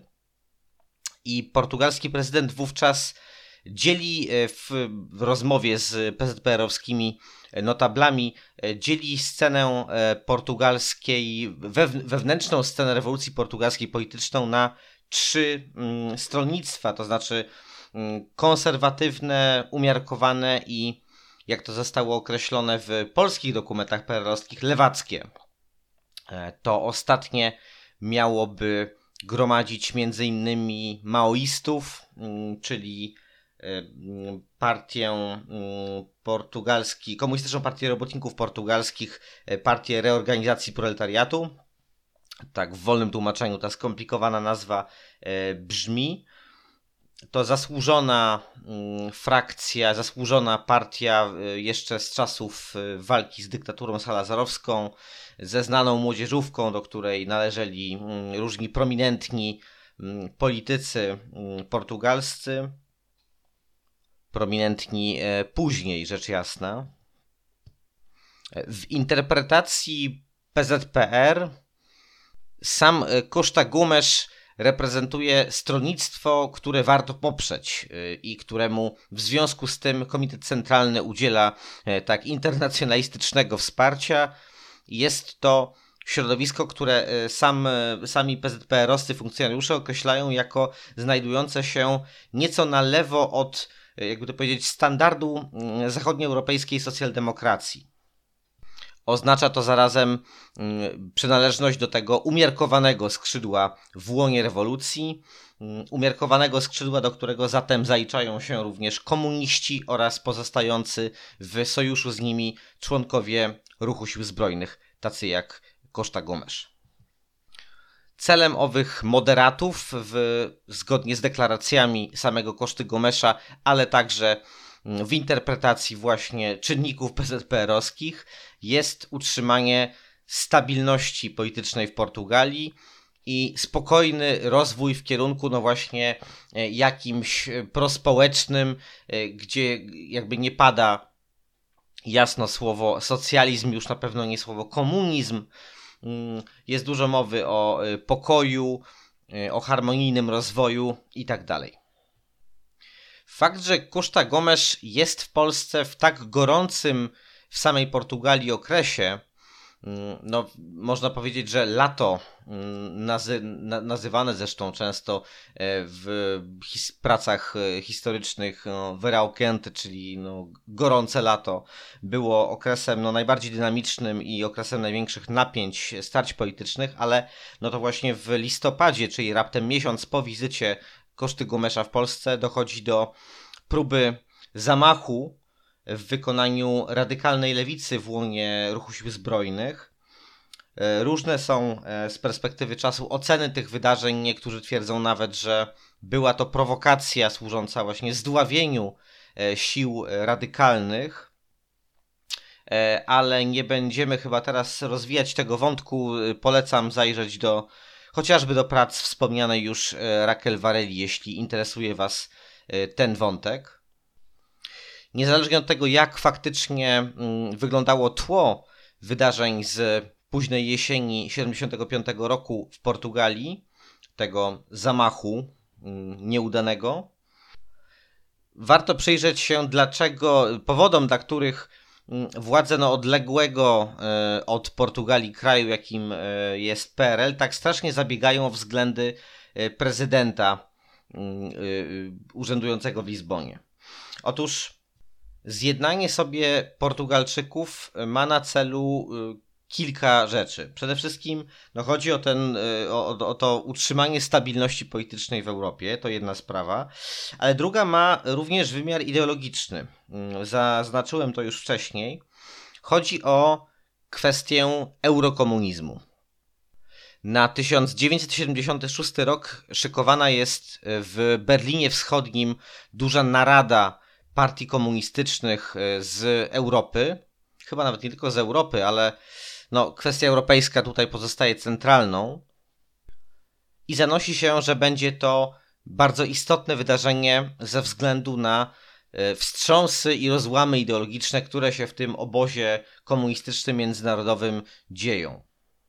I portugalski prezydent wówczas dzieli w rozmowie z P Z P R-owskimi notablami, dzieli scenę portugalskiej, wewnętrzną scenę rewolucji portugalskiej polityczną na trzy stronnictwa, to znaczy konserwatywne, umiarkowane i, jak to zostało określone w polskich dokumentach P R L-owskich, lewackie. To ostatnie miałoby gromadzić między innymi maoistów, czyli partię portugalski, komunistyczną partię robotników portugalskich, partię reorganizacji proletariatu. Tak w wolnym tłumaczeniu ta skomplikowana nazwa brzmi. To zasłużona frakcja, zasłużona partia jeszcze z czasów walki z dyktaturą salazarowską, ze znaną młodzieżówką, do której należeli różni prominentni politycy portugalscy, prominentni później, rzecz jasna. W interpretacji P Z P R sam Koszta Gomes reprezentuje stronnictwo, które warto poprzeć i któremu w związku z tym Komitet Centralny udziela tak internacjonalistycznego wsparcia. Jest to środowisko, które sam, sami P Z P R-owscy funkcjonariusze określają jako znajdujące się nieco na lewo od, jakby to powiedzieć, standardu zachodnioeuropejskiej socjaldemokracji. Oznacza to zarazem przynależność do tego umiarkowanego skrzydła w łonie rewolucji, umiarkowanego skrzydła, do którego zatem zaliczają się również komuniści oraz pozostający w sojuszu z nimi członkowie ruchu sił zbrojnych, tacy jak Koszta Gomes. Celem owych moderatów, w, zgodnie z deklaracjami samego Koszty Gomesa, ale także w interpretacji właśnie czynników P Z P R-owskich, jest utrzymanie stabilności politycznej w Portugalii i spokojny rozwój w kierunku no właśnie jakimś prospołecznym, gdzie jakby nie pada jasno słowo socjalizm, już na pewno nie słowo komunizm. Jest dużo mowy o pokoju, o harmonijnym rozwoju i tak dalej. Fakt, że Koszta Gomes jest w Polsce w tak gorącym w samej Portugalii okresie, no można powiedzieć, że lato, nazy- na- nazywane zresztą często w his- pracach historycznych no, verão quente, czyli no, gorące lato, było okresem no, najbardziej dynamicznym i okresem największych napięć, starć politycznych, ale no to właśnie w listopadzie, czyli raptem miesiąc po wizycie Koszty Gomesa w Polsce, dochodzi do próby zamachu w wykonaniu radykalnej lewicy w łonie ruchu sił zbrojnych. Różne są z perspektywy czasu oceny tych wydarzeń. Niektórzy twierdzą nawet, że była to prowokacja służąca właśnie zdławieniu sił radykalnych, ale nie będziemy chyba teraz rozwijać tego wątku. Polecam zajrzeć do chociażby do prac wspomnianej już Raquel Varelli, jeśli interesuje Was ten wątek. Niezależnie od tego, jak faktycznie wyglądało tło wydarzeń z późnej jesieni siedemdziesiątego piątego roku w Portugalii, tego zamachu nieudanego, warto przyjrzeć się, dlaczego, powodom, dla których władze no, odległego od Portugalii kraju, jakim jest P R L, tak strasznie zabiegają o względy prezydenta urzędującego w Lizbonie. Otóż zjednanie sobie Portugalczyków ma na celu kilka rzeczy. Przede wszystkim no, chodzi o, ten, o, o to utrzymanie stabilności politycznej w Europie, to jedna sprawa, ale druga ma również wymiar ideologiczny. Zaznaczyłem to już wcześniej. Chodzi o kwestię eurokomunizmu. Na tysiąc dziewięćset siedemdziesiąty szósty rok szykowana jest w Berlinie Wschodnim duża narada partii komunistycznych z Europy, chyba nawet nie tylko z Europy, ale no, kwestia europejska tutaj pozostaje centralną i zanosi się, że będzie to bardzo istotne wydarzenie ze względu na wstrząsy i rozłamy ideologiczne, które się w tym obozie komunistycznym międzynarodowym dzieją.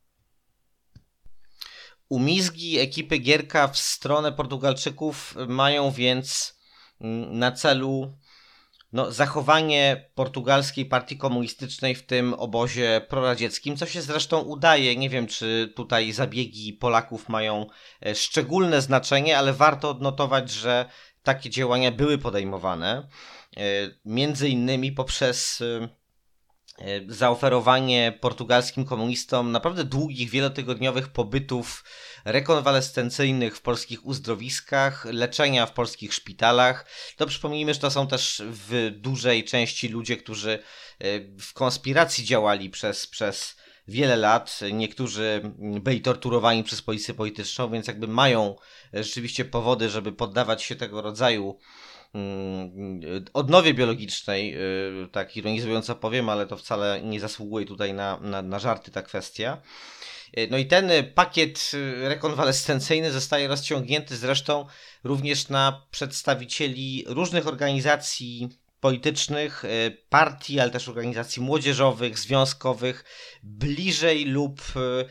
Umizgi ekipy Gierka w stronę Portugalczyków mają więc na celu no, zachowanie portugalskiej partii komunistycznej w tym obozie proradzieckim, co się zresztą udaje. Nie wiem, czy tutaj zabiegi Polaków mają szczególne znaczenie, ale warto odnotować, że takie działania były podejmowane, między innymi poprzez zaoferowanie portugalskim komunistom naprawdę długich, wielotygodniowych pobytów rekonwalescencyjnych w polskich uzdrowiskach, leczenia w polskich szpitalach. To przypomnijmy, że to są też w dużej części ludzie, którzy w konspiracji działali przez, przez wiele lat. Niektórzy byli torturowani przez policję polityczną, więc jakby mają rzeczywiście powody, żeby poddawać się tego rodzaju odnowie biologicznej, tak ironizująco powiem, ale to wcale nie zasługuje tutaj na, na, na żarty ta kwestia. No i ten pakiet rekonwalescencyjny zostaje rozciągnięty zresztą również na przedstawicieli różnych organizacji politycznych, partii, ale też organizacji młodzieżowych, związkowych, bliżej lub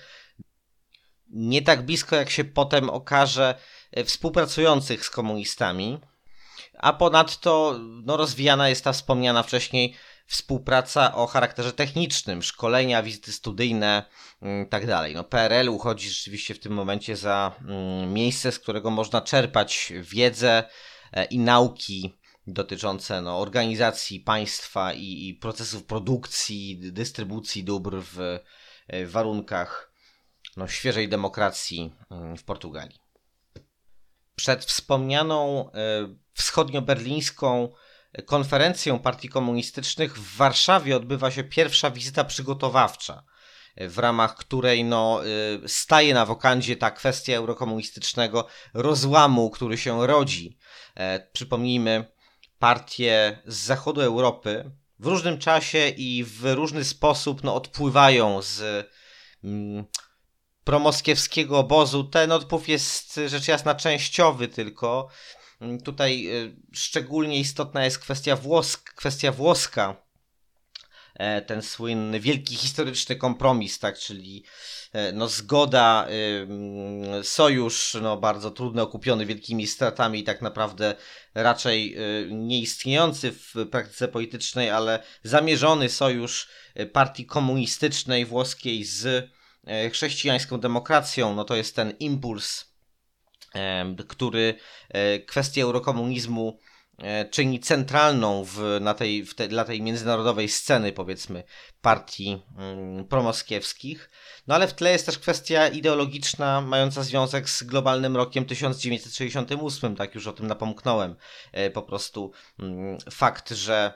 nie tak blisko, jak się potem okaże, współpracujących z komunistami. A ponadto no, rozwijana jest ta wspomniana wcześniej współpraca o charakterze technicznym, szkolenia, wizyty studyjne i tak dalej. No, P R L uchodzi rzeczywiście w tym momencie za mm, miejsce, z którego można czerpać wiedzę e, i nauki dotyczące no, organizacji państwa i, i procesów produkcji, dystrybucji dóbr w, w warunkach no, świeżej demokracji w Portugalii. Przed wspomnianą y, wschodnioberlińską konferencją partii komunistycznych w Warszawie odbywa się pierwsza wizyta przygotowawcza, w ramach której no, y, staje na wokandzie ta kwestia eurokomunistycznego rozłamu, który się rodzi. E, przypomnijmy, partie z zachodu Europy w różnym czasie i w różny sposób no, odpływają z mm, promoskiewskiego obozu. Ten odpływ jest rzecz jasna częściowy tylko. Tutaj y, szczególnie istotna jest kwestia, włosk- kwestia włoska. E, ten słynny wielki historyczny kompromis, tak, czyli e, no, zgoda, y, sojusz no, bardzo trudno okupiony wielkimi stratami i tak naprawdę raczej y, nieistniejący w praktyce politycznej, ale zamierzony sojusz partii komunistycznej włoskiej z chrześcijańską demokracją. No to jest ten impuls, który kwestię eurokomunizmu czyni centralną w, na tej, w te, dla tej międzynarodowej sceny, powiedzmy, partii mm, promoskiewskich. No ale w tle jest też kwestia ideologiczna, mająca związek z globalnym rokiem tysiąc dziewięćset sześćdziesiątym ósmym, tak już o tym napomknąłem. Po prostu mm, fakt, że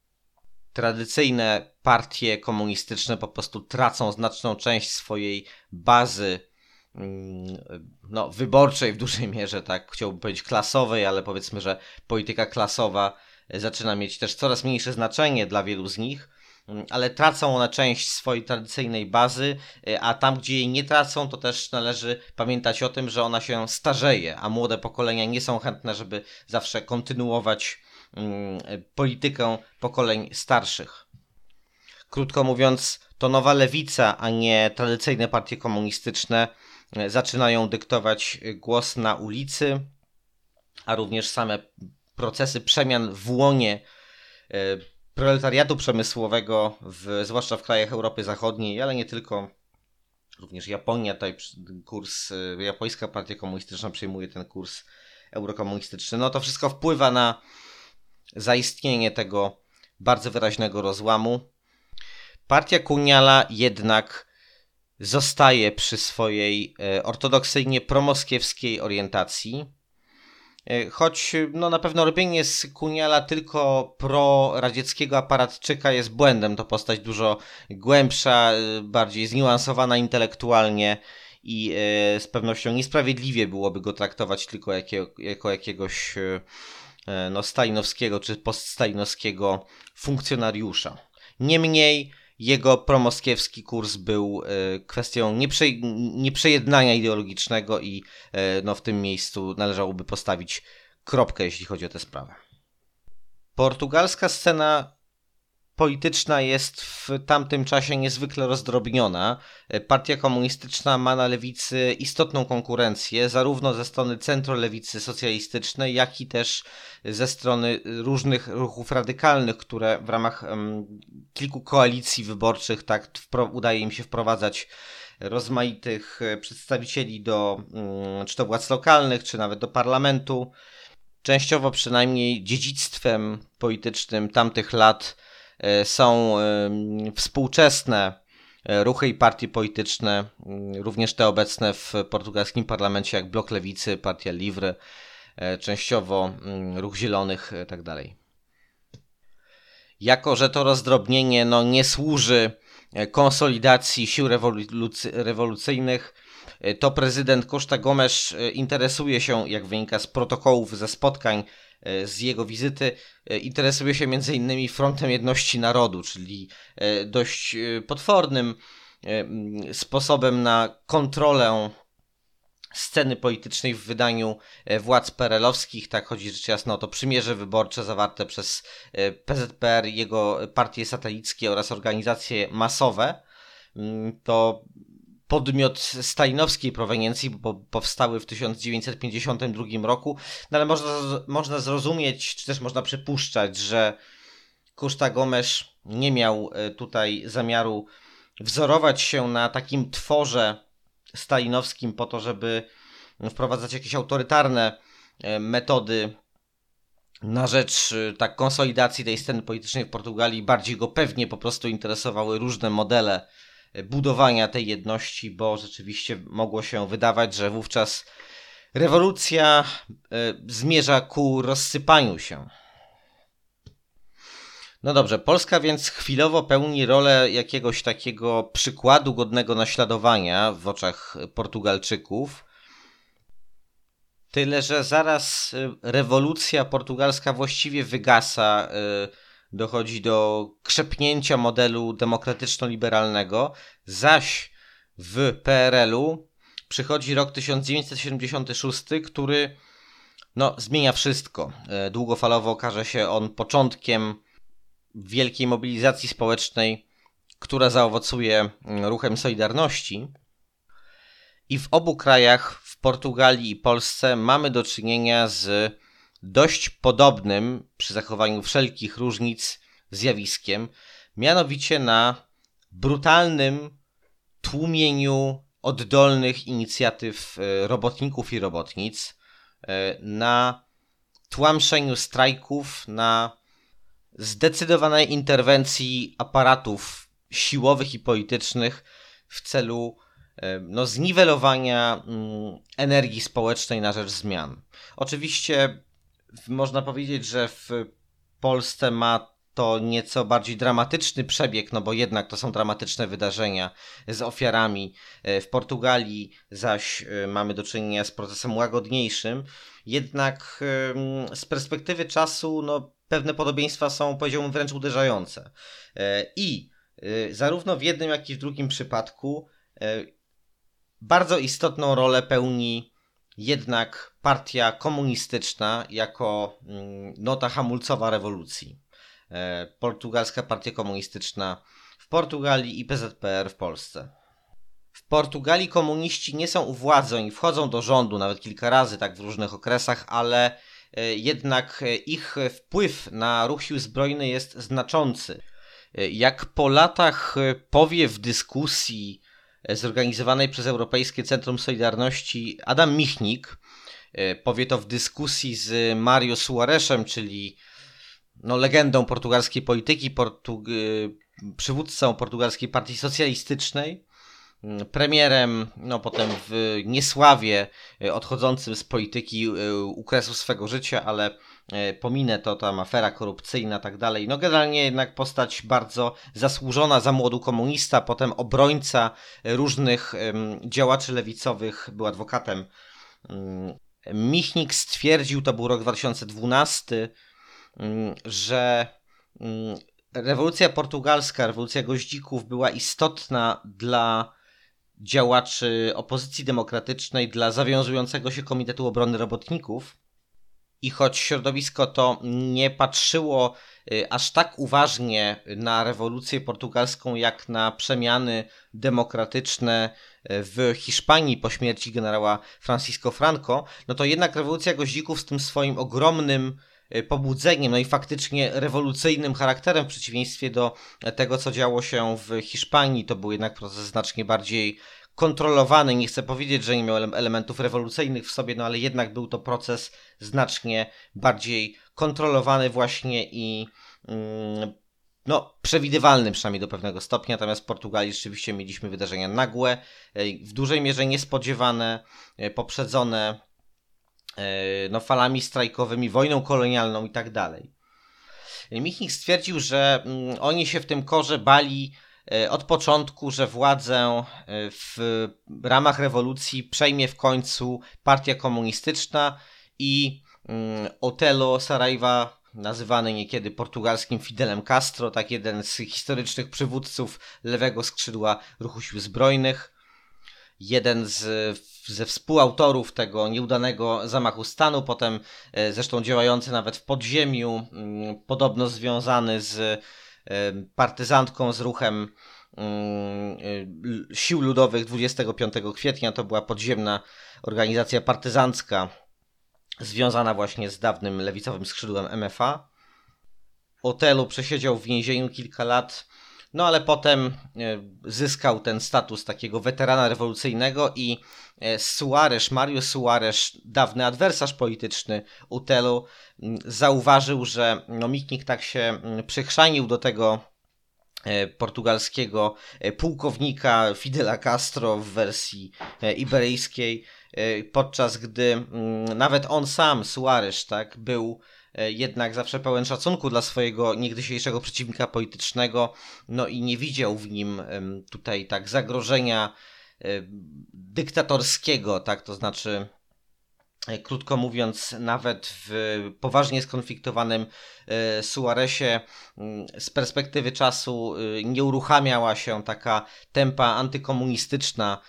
tradycyjne partie komunistyczne po prostu tracą znaczną część swojej bazy no, wyborczej w dużej mierze, tak chciałbym powiedzieć klasowej, ale powiedzmy, że polityka klasowa zaczyna mieć też coraz mniejsze znaczenie dla wielu z nich, ale tracą one część swojej tradycyjnej bazy, a tam, gdzie jej nie tracą, to też należy pamiętać o tym, że ona się starzeje, a młode pokolenia nie są chętne, żeby zawsze kontynuować politykę pokoleń starszych. Krótko mówiąc, to nowa lewica, a nie tradycyjne partie komunistyczne zaczynają dyktować głos na ulicy, a również same procesy przemian w łonie proletariatu przemysłowego, w, zwłaszcza w krajach Europy Zachodniej, ale nie tylko, Również Japonia, tutaj kurs, japońska partia komunistyczna przyjmuje ten kurs eurokomunistyczny. No to wszystko wpływa na zaistnienie tego bardzo wyraźnego rozłamu. Partia Kuniala jednak zostaje przy swojej ortodoksyjnie promoskiewskiej orientacji. Choć no, na pewno robienie z Kuniala tylko proradzieckiego aparatczyka jest błędem. To postać dużo głębsza, bardziej zniuansowana intelektualnie i e, z pewnością niesprawiedliwie byłoby go traktować tylko jakiego, jako jakiegoś e, no, stalinowskiego czy poststalinowskiego funkcjonariusza. Niemniej jego promoskiewski kurs był e, kwestią nieprze, nieprzejednania ideologicznego i e, no, w tym miejscu należałoby postawić kropkę, jeśli chodzi o tę sprawę. Portugalska scena polityczna jest w tamtym czasie niezwykle rozdrobniona. Partia komunistyczna ma na lewicy istotną konkurencję, zarówno ze strony centrolewicy socjalistycznej, jak i też ze strony różnych ruchów radykalnych, które w ramach um, kilku koalicji wyborczych tak wpro- udaje im się wprowadzać rozmaitych przedstawicieli do um, czy to władz lokalnych, czy nawet do parlamentu. Częściowo przynajmniej dziedzictwem politycznym tamtych lat są współczesne ruchy i partie polityczne, również te obecne w portugalskim parlamencie, jak Blok Lewicy, Partia Livre, częściowo Ruch Zielonych itd. Jako że to rozdrobnienie no, nie służy konsolidacji sił rewolucy- rewolucyjnych, to prezydent Costa Gomes interesuje się, jak wynika z protokołów ze spotkań z jego wizyty, interesuje się między innymi Frontem Jedności Narodu, czyli dość potwornym sposobem na kontrolę sceny politycznej w wydaniu władz perelowskich. Tak chodzi rzecz jasna o to przymierze wyborcze zawarte przez P Z P R, jego partie satelickie oraz organizacje masowe. To podmiot stalinowskiej proweniencji, bo powstały w tysiąc dziewięćset pięćdziesiątym drugim roku, no ale można, można zrozumieć, czy też można przypuszczać, że Costa Gomes nie miał tutaj zamiaru wzorować się na takim tworze stalinowskim po to, żeby wprowadzać jakieś autorytarne metody na rzecz tak konsolidacji tej sceny politycznej w Portugalii. Bardziej go pewnie po prostu interesowały różne modele budowania tej jedności, bo rzeczywiście mogło się wydawać, że wówczas rewolucja zmierza ku rozsypaniu się. No dobrze, Polska więc chwilowo pełni rolę jakiegoś takiego przykładu godnego naśladowania w oczach Portugalczyków. Tyle, że zaraz rewolucja portugalska właściwie wygasa, dochodzi do krzepnięcia modelu demokratyczno-liberalnego, zaś w P R L-u przychodzi rok tysiąc dziewięćset siedemdziesiąty szósty, który no, zmienia wszystko. Długofalowo okaże się on początkiem wielkiej mobilizacji społecznej, która zaowocuje ruchem Solidarności. I w obu krajach, w Portugalii i Polsce, mamy do czynienia z dość podobnym, przy zachowaniu wszelkich różnic, zjawiskiem, mianowicie na brutalnym tłumieniu oddolnych inicjatyw robotników i robotnic, na tłamszeniu strajków, na zdecydowanej interwencji aparatów siłowych i politycznych w celu no, zniwelowania mm, energii społecznej na rzecz zmian. Oczywiście można powiedzieć, że w Polsce ma to nieco bardziej dramatyczny przebieg, no bo jednak to są dramatyczne wydarzenia z ofiarami. W Portugalii zaś mamy do czynienia z procesem łagodniejszym, jednak z perspektywy czasu no, pewne podobieństwa są, powiedziałbym, wręcz uderzające. I zarówno w jednym, jak i w drugim przypadku bardzo istotną rolę pełni jednak partia komunistyczna jako nota hamulcowa rewolucji. Portugalska Partia Komunistyczna w Portugalii i P Z P R w Polsce. W Portugalii komuniści nie są u władzy, oni wchodzą do rządu nawet kilka razy, tak w różnych okresach, ale jednak ich wpływ na ruch sił zbrojnych jest znaczący. Jak po latach powie w dyskusji zorganizowanej przez Europejskie Centrum Solidarności Adam Michnik. Powie to w dyskusji z Mário Soaresem, czyli no, legendą portugalskiej polityki, portug... przywódcą portugalskiej partii socjalistycznej, premierem, no potem w niesławie odchodzącym z polityki u kresu swego życia, ale pominę to, tam afera korupcyjna i tak dalej. No generalnie jednak postać bardzo zasłużona, za młodu komunista, potem obrońca różnych działaczy lewicowych, był adwokatem. Michnik stwierdził, to był rok dwa tysiące dwunasty, że rewolucja portugalska, rewolucja goździków była istotna dla działaczy opozycji demokratycznej, dla zawiązującego się Komitetu Obrony Robotników. I choć środowisko to nie patrzyło aż tak uważnie na rewolucję portugalską, jak na przemiany demokratyczne w Hiszpanii po śmierci generała Francisco Franco, no to jednak rewolucja goździków z tym swoim ogromnym pobudzeniem, no i faktycznie rewolucyjnym charakterem w przeciwieństwie do tego, co działo się w Hiszpanii, to był jednak proces znacznie bardziej kontrolowany. Nie chcę powiedzieć, że nie miał elementów rewolucyjnych w sobie, no ale jednak był to proces znacznie bardziej kontrolowany właśnie i mm, no przewidywalny przynajmniej do pewnego stopnia. Natomiast w Portugalii rzeczywiście mieliśmy wydarzenia nagłe, w dużej mierze niespodziewane, poprzedzone no, falami strajkowymi, wojną kolonialną i tak dalej. Michnik stwierdził, że oni się w tym korze bali od początku, że władzę w ramach rewolucji przejmie w końcu partia komunistyczna i Otelo Saraiva, nazywany niekiedy portugalskim Fidelem Castro, tak jeden z historycznych przywódców lewego skrzydła ruchu sił zbrojnych, jeden z, ze współautorów tego nieudanego zamachu stanu, potem zresztą działający nawet w podziemiu, podobno związany z partyzantką, z ruchem sił ludowych dwudziestego piątego kwietnia. To była podziemna organizacja partyzancka związana właśnie z dawnym lewicowym skrzydłem M F A. Otelo przesiedział w więzieniu kilka lat, no ale potem zyskał ten status takiego weterana rewolucyjnego i Soares, Mário Soares, dawny adwersarz polityczny Otelo, zauważył, że no, Michnik tak się przychrzanił do tego portugalskiego pułkownika Fidela Castro w wersji iberyjskiej, podczas gdy nawet on sam, Soares, tak, był jednak zawsze pełen szacunku dla swojego niegdysiejszego przeciwnika politycznego, no i nie widział w nim tutaj tak zagrożenia dyktatorskiego, tak, to znaczy krótko mówiąc, nawet w poważnie skonfliktowanym Soaresie z perspektywy czasu nie uruchamiała się taka tempa antykomunistyczna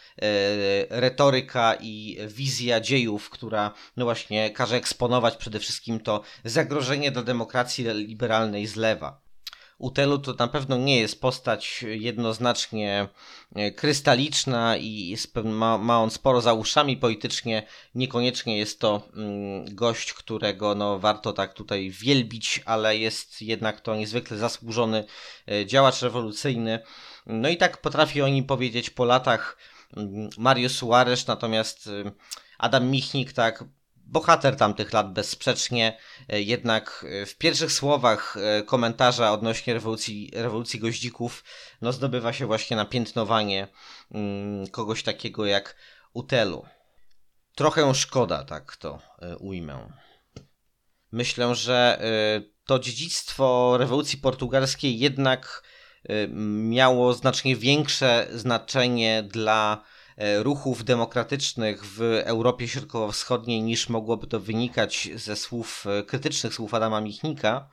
retoryka i wizja dziejów, która no właśnie każe eksponować przede wszystkim to zagrożenie dla demokracji liberalnej z lewa. Otelo to na pewno nie jest postać jednoznacznie krystaliczna i ma, ma on sporo za uszami politycznie. Niekoniecznie jest to gość, którego no, warto tak tutaj wielbić, ale jest jednak to niezwykle zasłużony działacz rewolucyjny. No i tak potrafi o nim powiedzieć po latach Mário Soares, natomiast Adam Michnik, tak, bohater tamtych lat bezsprzecznie, jednak w pierwszych słowach komentarza odnośnie rewolucji, rewolucji goździków no zdobywa się właśnie napiętnowanie kogoś takiego jak Otelo. Trochę szkoda, tak to ujmę. Myślę, że to dziedzictwo rewolucji portugalskiej jednak miało znacznie większe znaczenie dla ruchów demokratycznych w Europie Środkowo-Wschodniej niż mogłoby to wynikać ze słów, krytycznych słów Adama Michnika.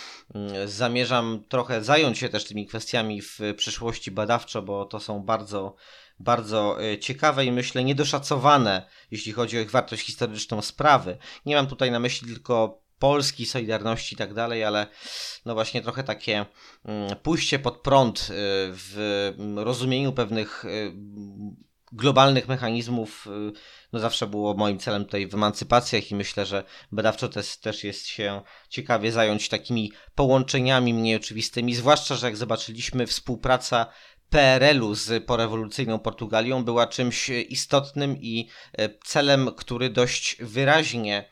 Zamierzam trochę zająć się też tymi kwestiami w przyszłości badawczo, bo to są bardzo, bardzo ciekawe i myślę niedoszacowane, jeśli chodzi o ich wartość historyczną sprawy. Nie mam tutaj na myśli tylko Polski, Solidarności i tak dalej, ale no właśnie trochę takie pójście pod prąd w rozumieniu pewnych globalnych mechanizmów no zawsze było moim celem tutaj w emancypacjach i myślę, że badawczo też, też jest się ciekawie zająć takimi połączeniami mniej oczywistymi, zwłaszcza, że jak zobaczyliśmy, współpraca P R L-u z porewolucyjną Portugalią była czymś istotnym i celem, który dość wyraźnie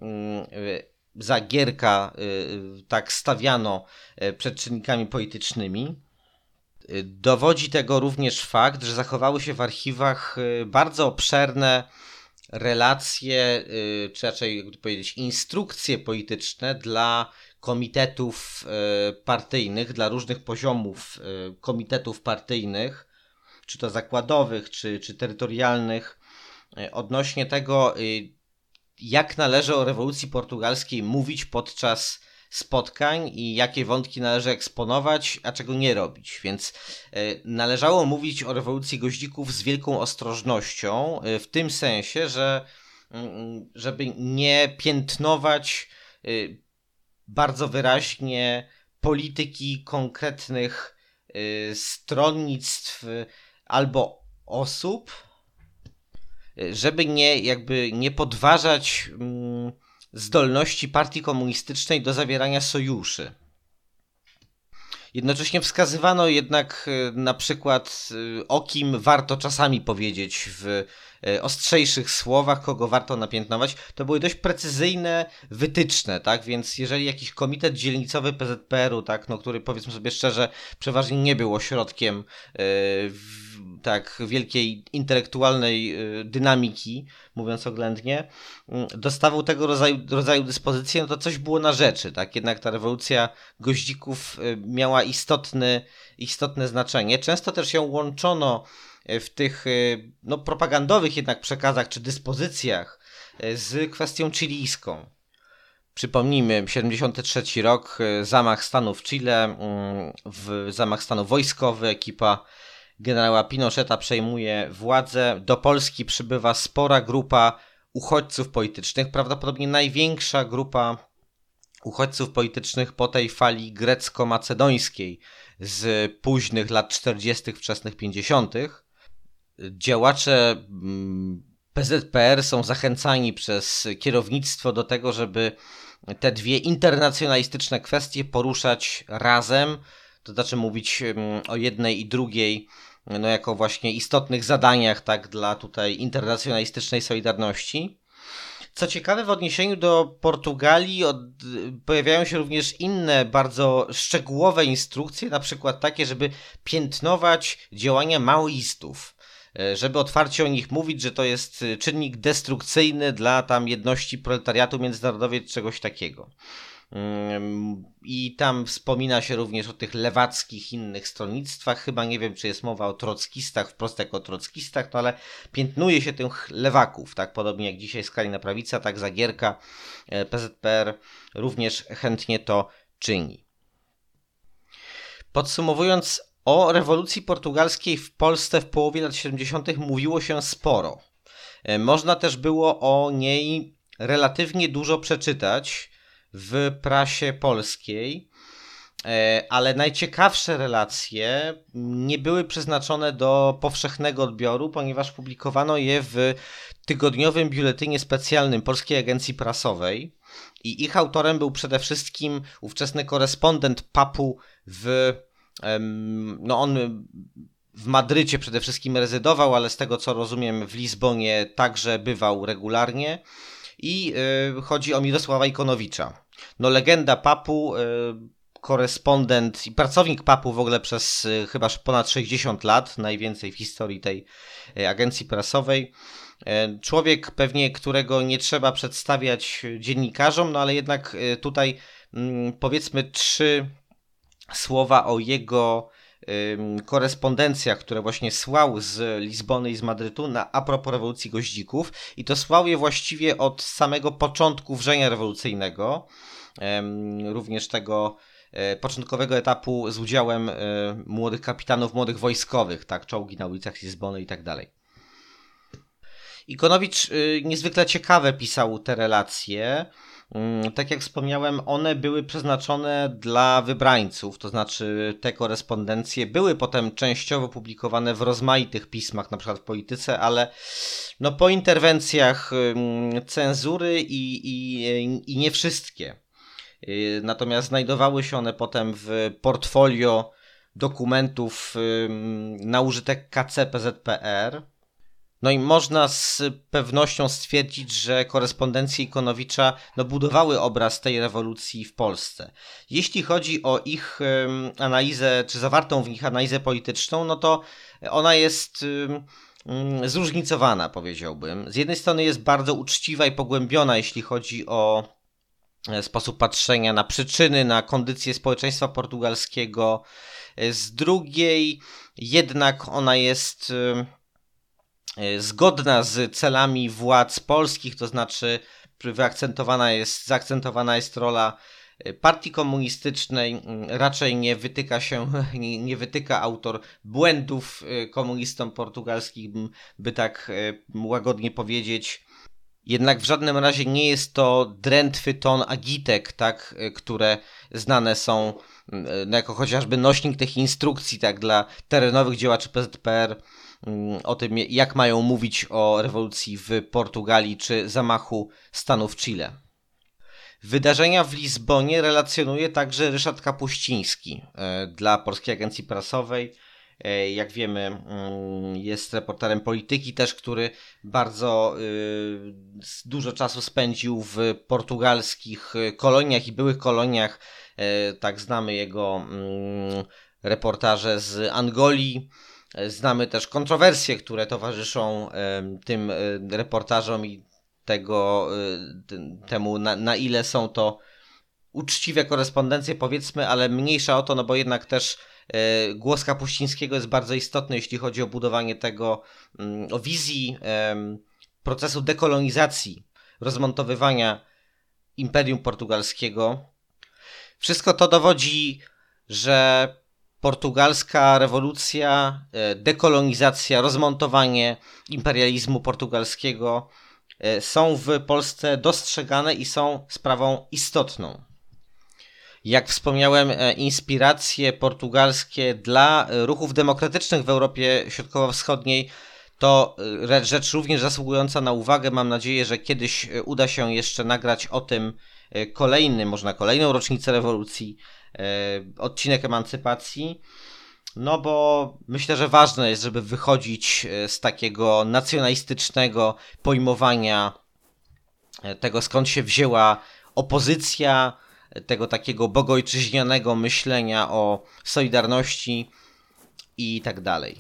za Gierka tak stawiano przed czynnikami politycznymi. Dowodzi tego również fakt, że zachowały się w archiwach bardzo obszerne relacje, czy raczej jakby powiedzieć instrukcje polityczne dla komitetów partyjnych, dla różnych poziomów komitetów partyjnych, czy to zakładowych, czy, czy terytorialnych, odnośnie tego, jak należy o rewolucji portugalskiej mówić podczas spotkań i jakie wątki należy eksponować, a czego nie robić. Więc należało mówić o rewolucji goździków z wielką ostrożnością, w tym sensie, że żeby nie piętnować bardzo wyraźnie polityki konkretnych stronnictw albo osób, żeby nie jakby nie podważać zdolności partii komunistycznej do zawierania sojuszy. Jednocześnie wskazywano jednak na przykład, o kim warto czasami powiedzieć w ostrzejszych słowach, kogo warto napiętnować. To były dość precyzyjne wytyczne, tak? Więc jeżeli jakiś komitet dzielnicowy P Z P R u, tak, no, który powiedzmy sobie szczerze, przeważnie nie był ośrodkiem yy, tak wielkiej intelektualnej yy, dynamiki, mówiąc oględnie, yy, dostawał tego rodzaju, rodzaju dyspozycje, no to coś było na rzeczy, tak? Jednak ta rewolucja goździków yy, miała istotny, istotne znaczenie. Często też ją łączono w tych no, propagandowych jednak przekazach czy dyspozycjach z kwestią chilijską. Przypomnijmy, siedemdziesiąty trzeci rok, zamach stanu w Chile, w zamach stanu wojskowy, ekipa generała Pinocheta przejmuje władzę. Do Polski przybywa spora grupa uchodźców politycznych, prawdopodobnie największa grupa uchodźców politycznych po tej fali grecko-macedońskiej z późnych lat czterdziestych, wczesnych pięćdziesiątych. Działacze P Z P R są zachęcani przez kierownictwo do tego, żeby te dwie internacjonalistyczne kwestie poruszać razem, to znaczy mówić o jednej i drugiej no jako właśnie istotnych zadaniach, tak, dla tutaj internacjonalistycznej solidarności. Co ciekawe, w odniesieniu do Portugalii od, pojawiają się również inne bardzo szczegółowe instrukcje, na przykład takie, żeby piętnować działania maoistów, żeby otwarcie o nich mówić, że to jest czynnik destrukcyjny dla tam jedności proletariatu międzynarodowej, czegoś takiego. I tam wspomina się również o tych lewackich innych stronnictwach, chyba nie wiem, czy jest mowa o trockistach, wprost jako o trockistach, no ale piętnuje się tych lewaków, tak podobnie jak dzisiaj skrajna prawica, tak za Gierka P Z P R również chętnie to czyni. Podsumowując, o rewolucji portugalskiej w Polsce w połowie lat siedemdziesiątych mówiło się sporo. Można też było o niej relatywnie dużo przeczytać w prasie polskiej, ale najciekawsze relacje nie były przeznaczone do powszechnego odbioru, ponieważ publikowano je w tygodniowym biuletynie specjalnym Polskiej Agencji Prasowej i ich autorem był przede wszystkim ówczesny korespondent P A P-u w no on w Madrycie przede wszystkim rezydował, ale z tego co rozumiem w Lizbonie także bywał regularnie i yy, chodzi o Mirosława Ikonowicza. No legenda P A P-u, yy, korespondent i pracownik P A P-u w ogóle przez yy, chyba ponad sześćdziesiąt lat, najwięcej w historii tej yy, agencji prasowej. Yy, człowiek pewnie, którego nie trzeba przedstawiać dziennikarzom, no ale jednak yy, tutaj yy, powiedzmy trzy słowa o jego y, korespondencjach, które właśnie słał z Lizbony i z Madrytu na, a propos rewolucji goździków i to słał je właściwie od samego początku wrzenia rewolucyjnego, y, również tego y, początkowego etapu z udziałem y, młodych kapitanów, młodych wojskowych, tak, czołgi na ulicach Lizbony i tak dalej. Ikonowicz y, niezwykle ciekawe pisał te relacje. Tak jak wspomniałem, one były przeznaczone dla wybrańców, to znaczy te korespondencje były potem częściowo publikowane w rozmaitych pismach, na przykład w Polityce, ale no po interwencjach cenzury i, i, i nie wszystkie. Natomiast znajdowały się one potem w portfolio dokumentów na użytek K C P Z P R. No i można z pewnością stwierdzić, że korespondencje Ikonowicza no, budowały obraz tej rewolucji w Polsce. Jeśli chodzi o ich um, analizę, czy zawartą w nich analizę polityczną, no to ona jest um, zróżnicowana, powiedziałbym. Z jednej strony jest bardzo uczciwa i pogłębiona, jeśli chodzi o sposób patrzenia na przyczyny, na kondycję społeczeństwa portugalskiego. Z drugiej jednak ona jest zgodna z celami władz polskich, to znaczy wyakcentowana jest, zaakcentowana jest rola partii komunistycznej, raczej nie wytyka się, nie, nie wytyka autor błędów komunistom portugalskim, by tak łagodnie powiedzieć. Jednak w żadnym razie nie jest to drętwy ton agitek, tak, które znane są no, jako chociażby nośnik tych instrukcji tak, dla terenowych działaczy P Z P R o tym, jak mają mówić o rewolucji w Portugalii czy zamachu stanu w Chile. Wydarzenia w Lizbonie relacjonuje także Ryszard Kapuściński dla Polskiej Agencji Prasowej. Jak wiemy, jest reporterem polityki też, który bardzo dużo czasu spędził w portugalskich koloniach i byłych koloniach. Tak, znamy jego reportaże z Angolii. Znamy też kontrowersje, które towarzyszą tym reportażom i tego, temu na, na ile są to uczciwe korespondencje, powiedzmy, ale mniejsza o to, no bo jednak też głos Kapuścińskiego jest bardzo istotny, jeśli chodzi o budowanie tego, o wizji procesu dekolonizacji, rozmontowywania Imperium Portugalskiego. Wszystko to dowodzi, że portugalska rewolucja, dekolonizacja, rozmontowanie imperializmu portugalskiego są w Polsce dostrzegane i są sprawą istotną. Jak wspomniałem, inspiracje portugalskie dla ruchów demokratycznych w Europie Środkowo-Wschodniej to rzecz również zasługująca na uwagę. Mam nadzieję, że kiedyś uda się jeszcze nagrać o tym kolejny, można kolejną rocznicę rewolucji, odcinek emancypacji. No bo myślę, że ważne jest, żeby wychodzić z takiego nacjonalistycznego pojmowania tego, skąd się wzięła opozycja, tego takiego bogojczyźnianego myślenia o solidarności i tak dalej.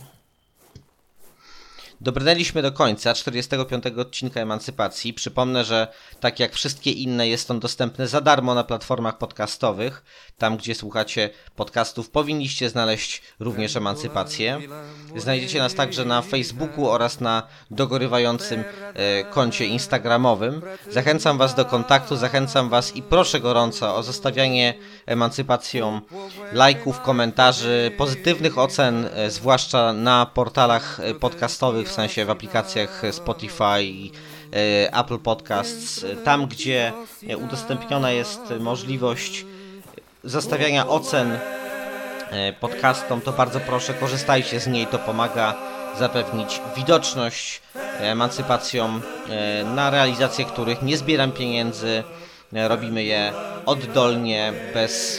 Dobrnęliśmy do końca czterdziestego piątego odcinka Emancypacji. Przypomnę, że tak jak wszystkie inne jest on dostępny za darmo na platformach podcastowych. Tam, gdzie słuchacie podcastów, powinniście znaleźć również Emancypację. Znajdziecie nas także na Facebooku oraz na dogorywającym e, koncie instagramowym. Zachęcam Was do kontaktu, zachęcam Was i proszę gorąco o zostawianie Emancypacją lajków, komentarzy, pozytywnych ocen, e, zwłaszcza na portalach podcastowych, w sensie w aplikacjach Spotify, Apple Podcasts, tam gdzie udostępniona jest możliwość zostawiania ocen podcastom, to bardzo proszę, korzystajcie z niej, to pomaga zapewnić widoczność emancypacjom, na realizację których nie zbieram pieniędzy, robimy je oddolnie, bez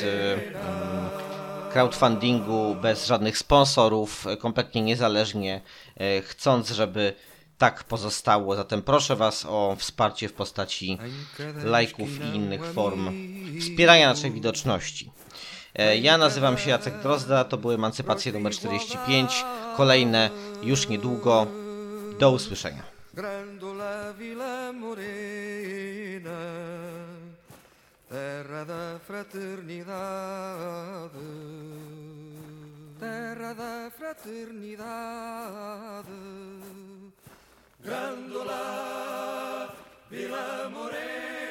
crowdfundingu, bez żadnych sponsorów, kompletnie niezależnie, chcąc, żeby tak pozostało. Zatem proszę Was o wsparcie w postaci lajków i innych form wspierania naszej widoczności. Ja nazywam się Jacek Drozda, to były Emancypacje numer czterdzieści pięć, kolejne już niedługo. Do usłyszenia. Terra da fraternidade, terra da fraternidade, Grândola, Vila Morena.